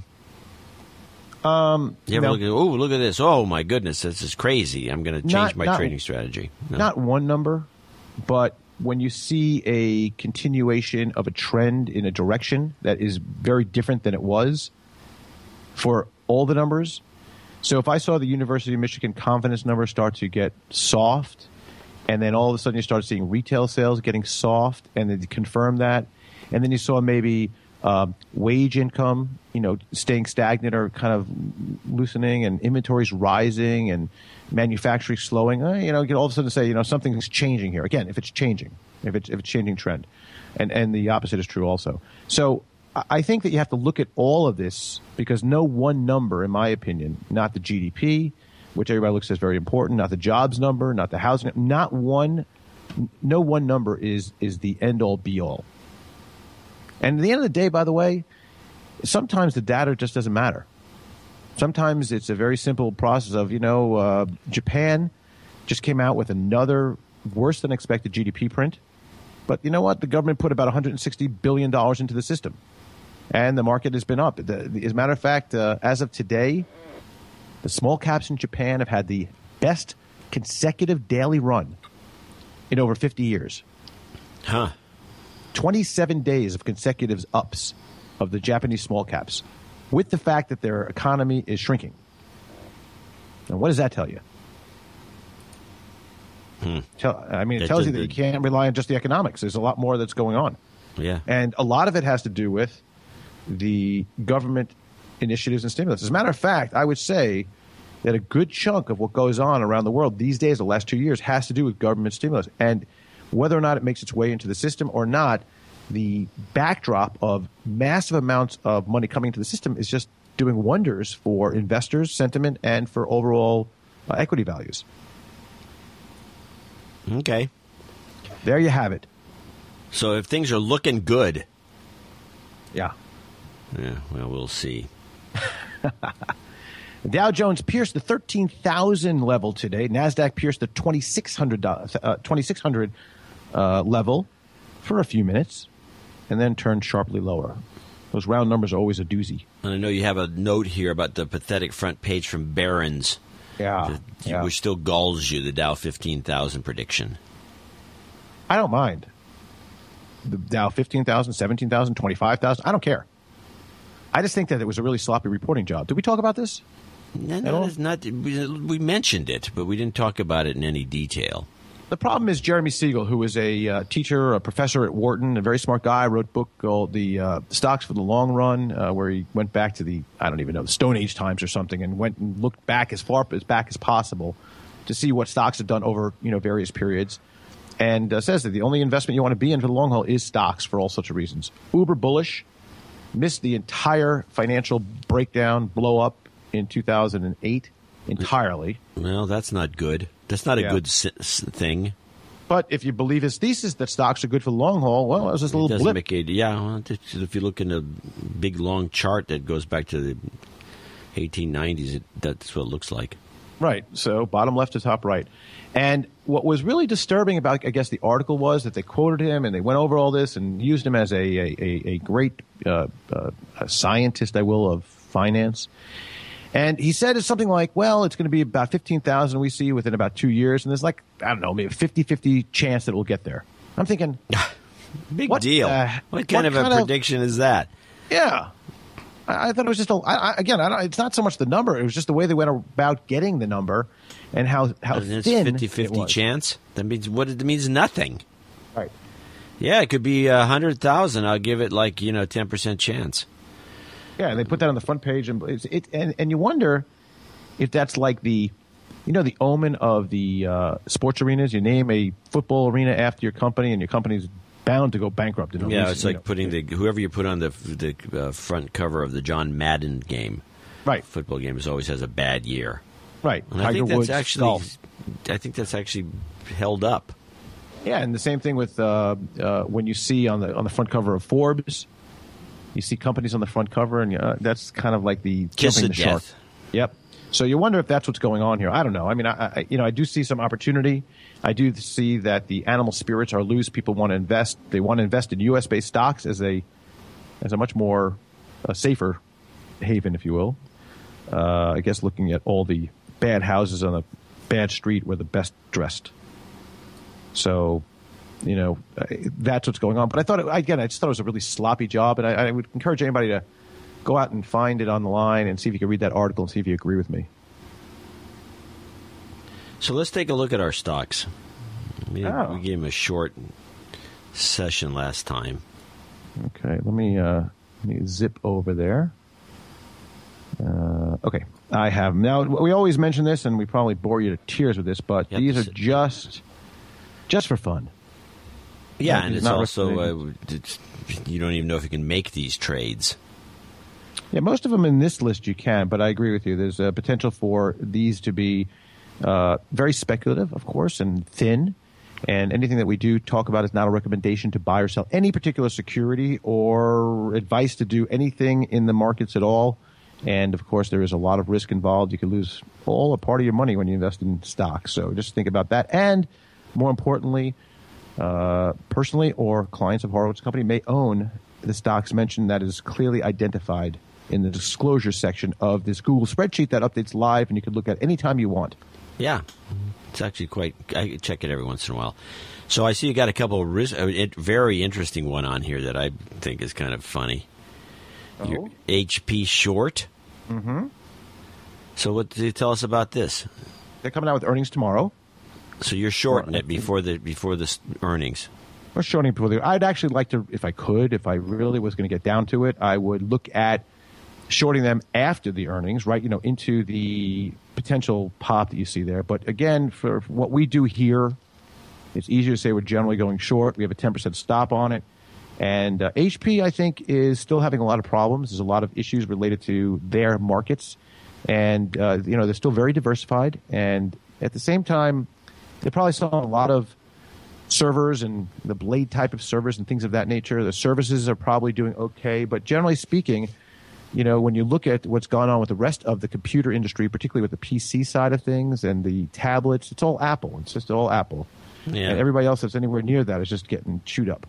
Um, you ever no. look at, oh, look at this. Oh, my goodness, this is crazy. I'm going to change not, my not, trading strategy. No. Not one number, but when you see a continuation of a trend in a direction that is very different than it was for all the numbers. So if I saw the University of Michigan confidence number start to get soft, and then all of a sudden you start seeing retail sales getting soft, and then you confirm that, and then you saw maybe Um, wage income, you know, staying stagnant or kind of loosening, and inventories rising, and manufacturing slowing. Uh, you know, you can all of a sudden say, you know, something's changing here. Again, if it's changing, if it's if it's changing trend, and and the opposite is true also. So I think that you have to look at all of this, because no one number, in my opinion, not the G D P, which everybody looks at as very important, not the jobs number, not the housing, not one, no one number is is the end all be all. And at the end of the day, by the way, sometimes the data just doesn't matter. Sometimes it's a very simple process of, you know, uh, Japan just came out with another worse than expected G D P print. But you know what? The government put about one hundred sixty billion dollars into the system, and the market has been up. The, the, as a matter of fact, uh, as of today, the small caps in Japan have had the best consecutive daily run in over fifty years. Huh. twenty-seven days of consecutive ups of the Japanese small caps, with the fact that their economy is shrinking. And what does that tell you? Hmm. Tell, I mean, it that tells you the, that you can't rely on just the economics. There's a lot more that's going on. Yeah. And a lot of it has to do with the government initiatives and stimulus. As a matter of fact, I would say that a good chunk of what goes on around the world these days, the last two years, has to do with government stimulus. And whether or not it makes its way into the system or not, the backdrop of massive amounts of money coming into the system is just doing wonders for investors' sentiment and for overall uh, equity values. Okay. There you have it. So if things are looking good. Yeah. Yeah, well, we'll see. Dow Jones pierced the thirteen thousand level today. NASDAQ pierced the twenty-six hundred, uh, twenty-six hundred uh, level for a few minutes and then turned sharply lower. Those round numbers are always a doozy. And I know you have a note here about the pathetic front page from Barron's. Yeah, that, yeah. Which still galls you, the Dow fifteen thousand prediction. I don't mind. The Dow fifteen thousand, seventeen thousand, twenty-five thousand, I don't care. I just think that it was a really sloppy reporting job. Did we talk about this? No, no, it's not. We, we mentioned it, but we didn't talk about it in any detail. The problem is Jeremy Siegel, who is a uh, teacher, a professor at Wharton, a very smart guy, wrote a book called The uh, Stocks for the Long Run, uh, where he went back to the, I don't even know, the Stone Age times or something, and went and looked back as far as back as possible to see what stocks have done over, you know, various periods, and uh, says that the only investment you want to be in for the long haul is stocks for all sorts of reasons. Uber bullish, missed the entire financial breakdown, blow up in two thousand eight entirely. Well, that's not good. That's not a yeah. good s- s- thing. But if you believe his thesis that stocks are good for the long haul, well, it was just a it little doesn't blip. Make a, yeah, well, if you look in a big, long chart that goes back to the eighteen nineties, it, that's what it looks like. Right. So bottom left to top right. And what was really disturbing about, I guess, the article was that they quoted him and they went over all this and used him as a, a, a, a great uh, uh, a scientist, I will, of finance. And he said it's something like, well, it's going to be about fifteen thousand we see within about two years. And there's like, I don't know, maybe a fifty-fifty chance that we'll get there. I'm thinking, big what, deal. Uh, what kind what of kind a of, prediction is that? Yeah. I, I thought it was just, a, I, I, again, I don't, it's not so much the number. It was just the way they went about getting the number and how, how And it's thin fifty-fifty it was. chance. That means what? It means nothing. Right. Yeah, it could be a hundred thousand. I'll give it like you know ten percent chance. Yeah, and they put that on the front page, and it's, it and, and you wonder if that's like the, you know, the omen of the uh, sports arenas. You name a football arena after your company, and your company's bound to go bankrupt. In a Yeah, recent, it's like you know. putting the whoever you put on the the uh, front cover of the John Madden game. Right, Football games always has a bad year. right. And I Tiger think that's Woods, actually, golf. I think that's actually held up. Yeah, and the same thing with uh, uh, when you see on the on the front cover of Forbes, you see companies on the front cover, and uh, that's kind of like the Kiss jumping of the shark. death. Yep. So you wonder if that's what's going on here. I don't know. I mean, I, I you know I do see some opportunity. I do see that the animal spirits are loose. People want to invest. They want to invest in U S based stocks as a as a much more uh, safer haven, if you will. Uh, I guess looking at all the bad houses on a bad street were the best dressed. So, you know, uh, that's what's going on. But I thought, it, again, I just thought it was a really sloppy job, and I, I would encourage anybody to go out and find it on the line and see if you can read that article and see if you agree with me. So let's take a look at our stocks. We, Oh. we gave them a short session last time. Okay, let me uh, let me zip over there. Uh, okay, I have now. We always mention this, and we probably bore you to tears with this, but Yep, these are this- just just for fun. Yeah, Yeah, and it's it's not also recommended. uh, it's, you don't even know if you can make these trades. Yeah, most of them in this list you can, but I agree with you. There's a potential for these to be uh, very speculative, of course, and thin. And anything that we do talk about is not a recommendation to buy or sell any particular security or advice to do anything in the markets at all. And, of course, there is a lot of risk involved. You could lose all or part of your money when you invest in stocks. So just think about that. And more importantly, uh, personally or clients of Horowitz Company may own the stocks mentioned that is clearly identified in the disclosure section of this Google spreadsheet that updates live and you can look at any time you want. Yeah, it's actually quite. I check it every once in a while. So I see you got a couple of risk, a very interesting one on here that I think is kind of funny. Oh. Your H P short. Mm-hmm. So what did you tell us about this? They're coming out with earnings tomorrow. So you're shorting Well, I it before the before the s- earnings. We're shorting before the. I'd actually like to, if I could, if I really was going to get down to it, I would look at shorting them after the earnings, right? You know, into the potential pop that you see there. But again, for what we do here, it's easier to say we're generally going short. We have a ten percent stop on it. And uh, H P, I think, is still having a lot of problems. There's a lot of issues related to their markets. And, uh, you know, they're still very diversified. And at the same time, they're probably selling a lot of servers and the blade type of servers and things of that nature. The services are probably doing okay. But generally speaking, you know, when you look at what's gone on with the rest of the computer industry, particularly with the P C side of things and the tablets, it's all Apple. It's just all Apple. Yeah. And everybody else that's anywhere near that is just getting chewed up.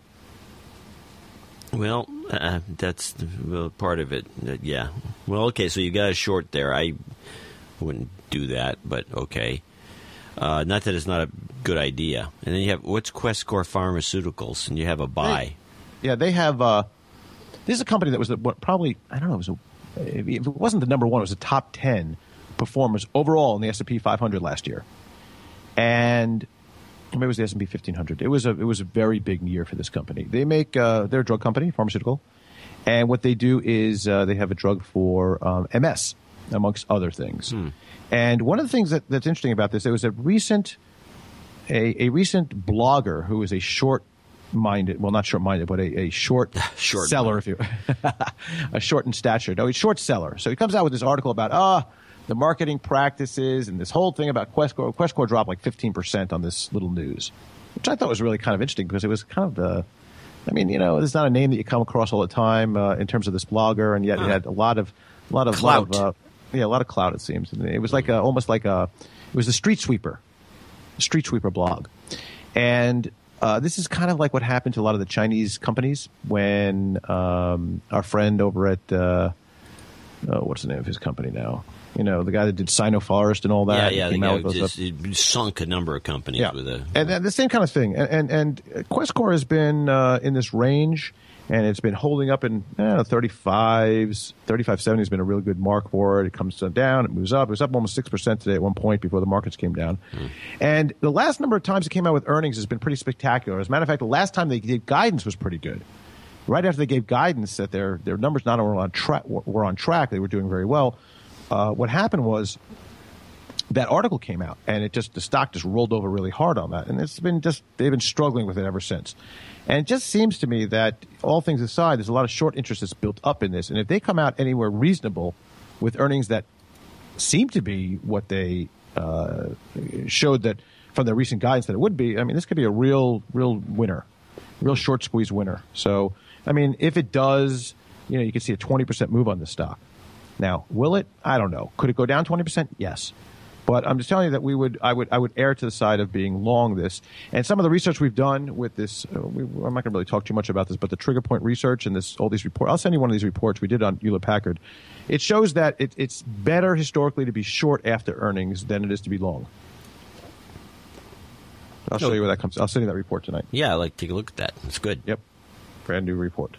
Well, uh, that's well, part of it. Uh, yeah. Well, okay. So you got a short there. I wouldn't do that, but okay. Uh, not that it's not a good idea. And then you have what's Questcor Pharmaceuticals, and you have a buy. Yeah, they have. Uh, this is a company that was the, what probably I don't know. It was a, if it wasn't the number one, it was the top ten performers overall in the S and P five hundred last year, and maybe it was the S and P fifteen hundred. It was a it was a very big year for this company. They make uh, they're a drug company, pharmaceutical, and what they do is uh, they have a drug for um, M S, amongst other things. Hmm. And one of the things that, that's interesting about this, there was a recent a, a recent blogger who is a short minded, well, not short minded, but a, a short, Short seller, if you a short in stature. No, he's a short seller. So he comes out with this article about ah. the marketing practices and this whole thing about Questcor. Questcor dropped like fifteen percent on this little news, which I thought was really kind of interesting because it was kind of the, I mean, you know, it's not a name that you come across all the time uh, in terms of this blogger, and yet it had a lot of, a lot of, Clout. lot of uh, yeah, a lot of clout, it seems. It was like a, almost like a, it was a street sweeper, a street sweeper blog. And uh, this is kind of like what happened to a lot of the Chinese companies when um, our friend over at, uh, oh, what's the name of his company now? You know, the guy that did Sino-Forest and all that. Yeah, yeah, came the out guy with those just it sunk a number of companies yeah. with a. And, and the same kind of thing. And, and, and Questcore has been uh, in this range. And it's been holding up in eh, thirty-fives. thirty-five seventy has been a really good mark for it. It comes down, it moves up. It was up almost six percent today at one point before the markets came down. Mm. And the last number of times it came out with earnings has been pretty spectacular. As a matter of fact, the last time they gave guidance was pretty good. Right after they gave guidance that their their numbers not only were on, tra- were on track, they were doing very well. Uh, what happened was that article came out, and it just the stock just rolled over really hard on that. And it's been just they've been struggling with it ever since. And it just seems to me that, all things aside, there's a lot of short interest that's built up in this. And if they come out anywhere reasonable with earnings that seem to be what they uh, showed that from their recent guidance that it would be, I mean, this could be a real, real winner, real short squeeze winner. So, I mean, if it does, you know, you could see a twenty percent move on the stock. Now, will it? I don't know. Could it go down twenty percent? Yes. But I'm just telling you that we would, I would, I would err to the side of being long this. And some of the research we've done with this, uh, we, I'm not going to really talk too much about this, but the trigger point research and this, all these reports. I'll send you one of these reports we did on Hewlett Packard. It shows that it, it's better historically to be short after earnings than it is to be long. I'll show you where that comes. I'll send you that report tonight. Yeah, I'd like to take a look at that. It's good. Yep, brand new report.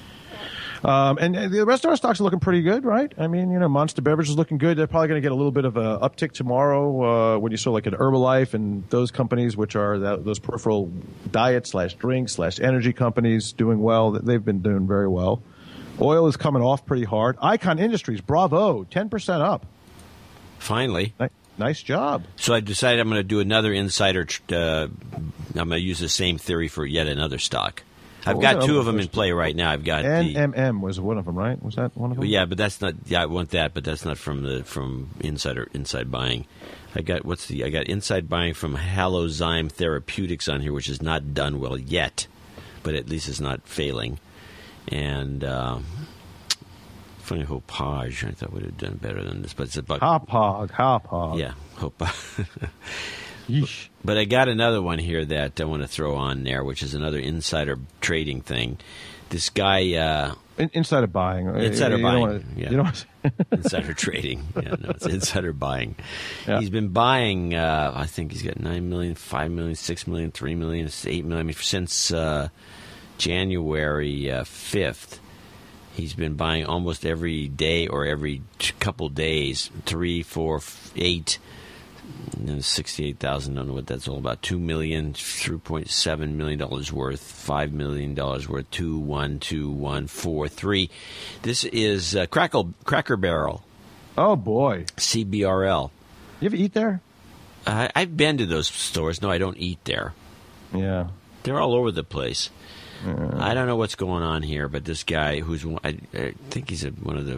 Um, and the rest of our stocks are looking pretty good, right? I mean, you know, Monster Beverage is looking good. They're probably going to get a little bit of an uptick tomorrow uh, when you saw like an Herbalife and those companies, which are that, those peripheral diet slash drink slash energy companies doing well. They've been doing very well. Oil is coming off pretty hard. Icon Industries, bravo, ten percent up. Finally. Ni- nice job. So I decided I'm going to do another insider. Uh, I'm going to use the same theory for yet another stock. I've got two of them in play right now. I've got N M M was one of them, right? Was that one of them? Yeah, but that's not. Yeah, I want that, but that's not from the from insider inside buying. I got what's the? I got inside buying from Halozyme Therapeutics on here, which has not done well yet, but at least it's not failing. And uh, funny, Hopage I thought would have done better than this, but it's about Hopag, Hopag. Yeah, Hopage. Yeesh. But I got another one here that I want to throw on there, which is another insider trading thing. This guy... Uh, In, insider buying. Insider you buying, don't wanna, yeah. You don't insider trading. Yeah, no, it's insider buying. Yeah. He's been buying, uh, I think he's got nine million, five million, six million, three million, eight million. I mean, since uh, January uh, fifth. He's been buying almost every day or every couple days, three, four, eight... And sixty-eight thousand. I don't know what that's all about. Two million, three point seven million dollars worth, five million dollars worth. Two one two one four three. This is uh, Crackle Cracker Barrel. Oh boy, C B R L. You ever eat there? Uh, I've been to those stores. No, I don't eat there. Yeah, they're all over the place. Uh, I don't know what's going on here, but this guy who's I, I think he's a, one of the.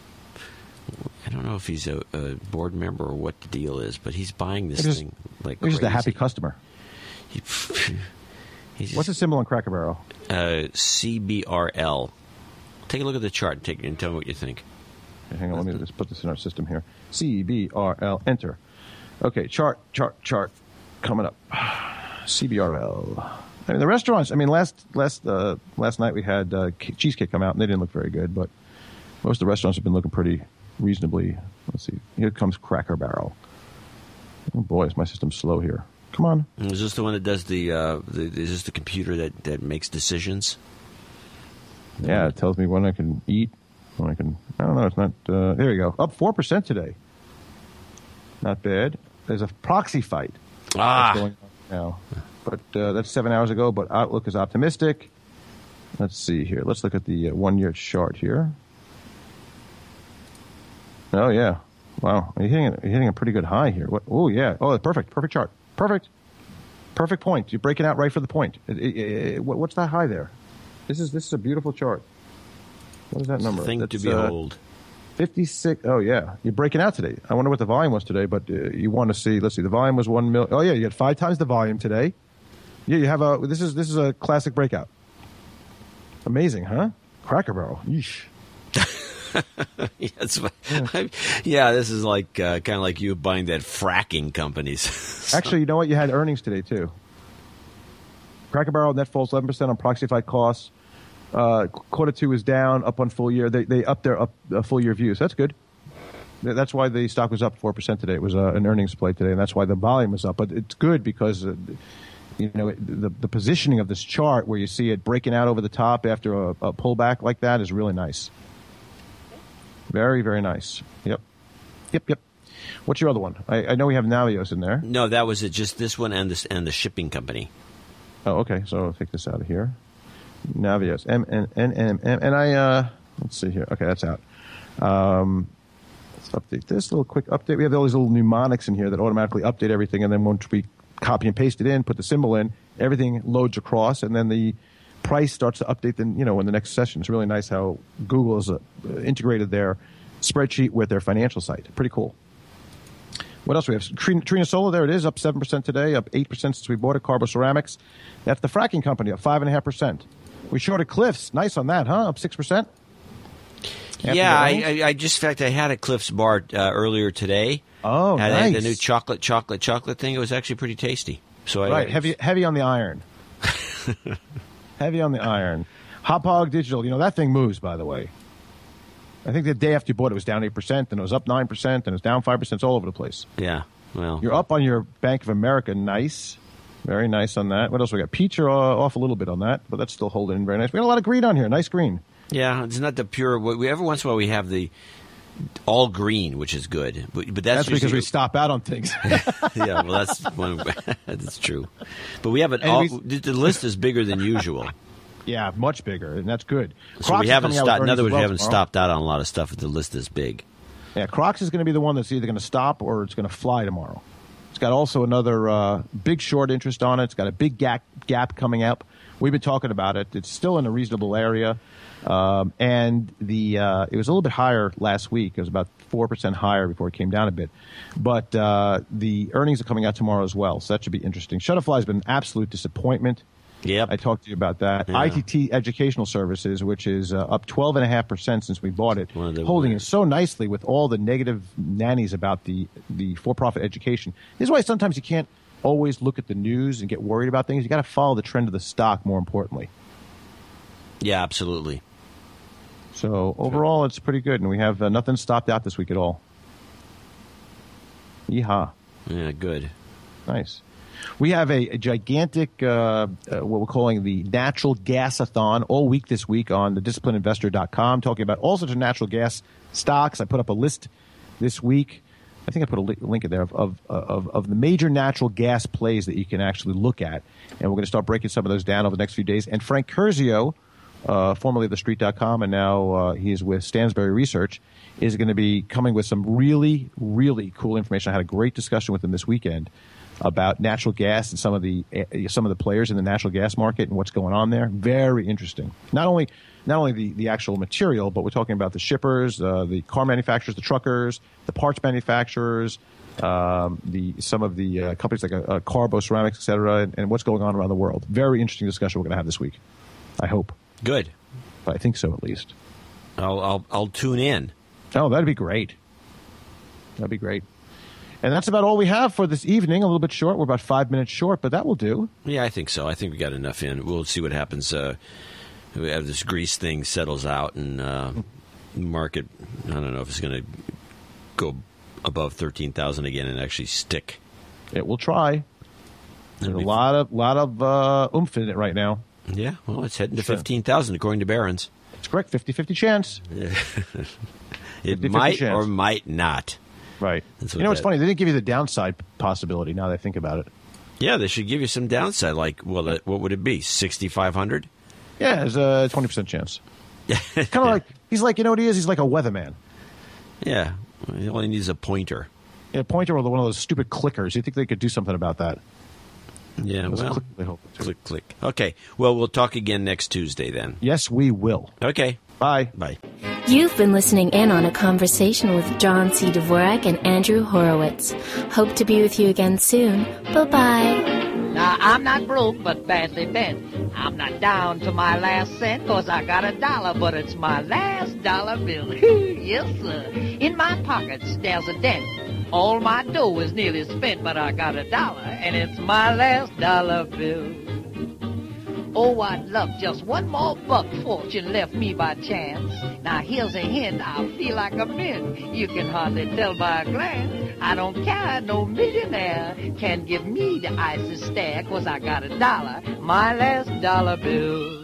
I don't know if he's a, a board member or what the deal is, but he's buying this just, thing like he's crazy. just a happy customer. He, he's just, What's the symbol on Cracker Barrel? Uh, C B R L. Take a look at the chart and, take, and tell me what you think. Okay, hang on, let me just put this in our system here. C B R L, enter. Okay, chart, chart, chart, coming up. C B R L. I mean, the restaurants. I mean, last last uh, last night we had uh, Cheesecake come out, and they didn't look very good, but most of the restaurants have been looking pretty reasonably. Let's see. Here comes Cracker Barrel. Oh boy, is my system slow here. Come on. Is this the one that does the, uh, the is this the computer that, that makes decisions? Yeah, it tells me when I can eat, when I can, I don't know, it's not, uh, there you go. Up four percent today. Not bad. There's a proxy fight. Ah. That's going on now. But uh, that's seven hours ago, but Outlook is optimistic. Let's see here. Let's look at the uh, one-year chart here. Oh, yeah. Wow. You're hitting, a, you're hitting a pretty good high here. What? Oh, yeah. Oh, perfect. Perfect chart. Perfect. Perfect point. You're breaking out right for the point. It, it, it, what's that high there? This is this is a beautiful chart. What is that it's number? A thing That's, to behold. Uh, fifty-six. Oh, yeah. You're breaking out today. I wonder what the volume was today, but uh, you want to see. Let's see. The volume was one million. Oh, yeah. You got five times the volume today. Yeah, you have a. This is this is a classic breakout. Amazing, huh? Cracker Barrel. Yeesh. yeah, it's, yeah. yeah, this is like uh, kind of like you buying that fracking companies. So. Actually, you know what? You had earnings today, too. Cracker Barrel net falls eleven percent on proxy-fied costs. Uh, quarter two is down, up on full year. They they upped their up uh, full year view, so that's good. That's why the stock was up four percent today. It was uh, an earnings play today, and that's why the volume was up. But it's good because, uh, you know, it, the, the positioning of this chart where you see it breaking out over the top after a, a pullback like that is really nice. Very, very nice. Yep. Yep, yep. What's your other one? I, I know we have Navios in there. No, that was it. Just this one and this and the shipping company. Oh, okay. So I'll take this out of here. Navios. M N N M M. And I, uh, let's see here. Okay, that's out. Um, let's update this little quick update. We have all these little mnemonics in here that automatically update everything. And then once we copy and paste it in, put the symbol in, everything loads across. And then the price starts to update then, you know, in the next session. It's really nice how Google has uh, integrated their spreadsheet with their financial site. Pretty cool. What else do we have? Trina, Trina Solar, there it is, up seven percent today, up eight percent since we bought it. Carbo Ceramics. That's the fracking company, up five point five percent. We shorted Cliffs. Nice on that, huh? Up six percent? Yeah, I, I, I just, in fact, I had a Cliffs bar uh, earlier today. Oh, had nice. The new chocolate, chocolate, chocolate thing. It was actually pretty tasty. So right, I, heavy, heavy on the iron. Heavy on the iron. Hauppauge Digital, you know, that thing moves, by the way. I think the day after you bought it, it was down eight percent, then it was up nine percent, then it was down five percent. It's all over the place. Yeah, well. You're up on your Bank of America. Nice. Very nice on that. What else we got? Peach are uh, off a little bit on that, but that's still holding in very nice. We got a lot of green on here. Nice green. Yeah, it's not the pure. We, every once in a while we have the all green, which is good. But, but that's, that's because we stop out on things. Yeah, well, that's one, that's true. But we have it all. We, the list is bigger than usual. Yeah, much bigger, and that's good. So Crocs we haven't stopped. In other words, well we haven't tomorrow. stopped out on a lot of stuff. If the list is big. Yeah, Crocs is going to be the one that's either going to stop or it's going to fly tomorrow. It's got also another uh, big short interest on it. It's got a big gap gap coming up. We've been talking about it. It's still in a reasonable area, um, and the uh, it was a little bit higher last week. It was about four percent higher before it came down a bit. But uh, the earnings are coming out tomorrow as well, so that should be interesting. Shutterfly has been an absolute disappointment. Yep. I talked to you about that. Yeah. I T T Educational Services, which is uh, up twelve point five percent since we bought it, holding it so nicely with all the negative nannies about the, the for-profit education. This is why sometimes you can't always look at the news and get worried about things. You got to follow the trend of the stock, more importantly. Yeah, absolutely. So overall, it's pretty good, and we have uh, nothing stopped out this week at all. Yeehaw. Yeah, good. Nice. We have a, a gigantic, uh, uh, what we're calling the Natural Gas-a-thon all week this week on the disciplined investor dot com, talking about all sorts of natural gas stocks. I put up a list this week. I think I put a li- link in there of, of, of, of the major natural gas plays that you can actually look at. And we're going to start breaking some of those down over the next few days. And Frank Curzio, uh, formerly of the street dot com, and now uh, he is with Stansberry Research, is going to be coming with some really, really cool information. I had a great discussion with him this weekend about natural gas and some of the uh, some of the players in the natural gas market and what's going on there. Very interesting. Not only not only the, the actual material, but we're talking about the shippers, uh, the car manufacturers, the truckers, the parts manufacturers, um, the some of the uh, companies like uh, uh, Carbo Ceramics, et cetera, and, and what's going on around the world. Very interesting discussion we're going to have this week. I hope. Good. But I think so, at least. I'll I'll, I'll tune in. Oh, that'd be great. That'd be great. And that's about all we have for this evening. A little bit short. We're about five minutes short, but that will do. Yeah, I think so. I think we got enough in. We'll see what happens. Uh, we have this Greece thing settles out, and uh, market, I don't know if it's going to go above thirteen thousand again and actually stick. It will try. There's a lot of lot of uh, oomph in it right now. Yeah, well, it's heading to fifteen thousand according to Barron's. That's correct. fifty-fifty chance. it fifty-fifty might chance. or might not. Right. What you know what's that, funny? They didn't give you the downside possibility now that I think about it. Yeah, they should give you some downside. Like, well, that, what would it be? sixty-five hundred? Yeah, there's a twenty percent chance. Kind of like, he's like, you know what he is? He's like a weatherman. Yeah. He only needs a pointer. Yeah, a pointer or one of those stupid clickers. You think they could do something about that? Yeah, Those well, click, they hope to. click, click. Okay, well, we'll talk again next Tuesday then. Yes, we will. Okay. Bye. Bye. You've been listening in on a conversation with John C. Dvorak and Andrew Horowitz. Hope to be with you again soon. Bye-bye. Now, I'm not broke, but badly bent. I'm not down to my last cent, cause I got a dollar, but it's my last dollar bill. Yes, sir. In my pockets, there's a dent. All my dough is nearly spent, but I got a dollar, and it's my last dollar bill. Oh, I'd love just one more buck fortune left me by chance. Now, here's a hint, I feel like a mint. You can hardly tell by a glance. I don't care, no millionaire can give me the icy stare, cause I got a dollar, my last dollar bill.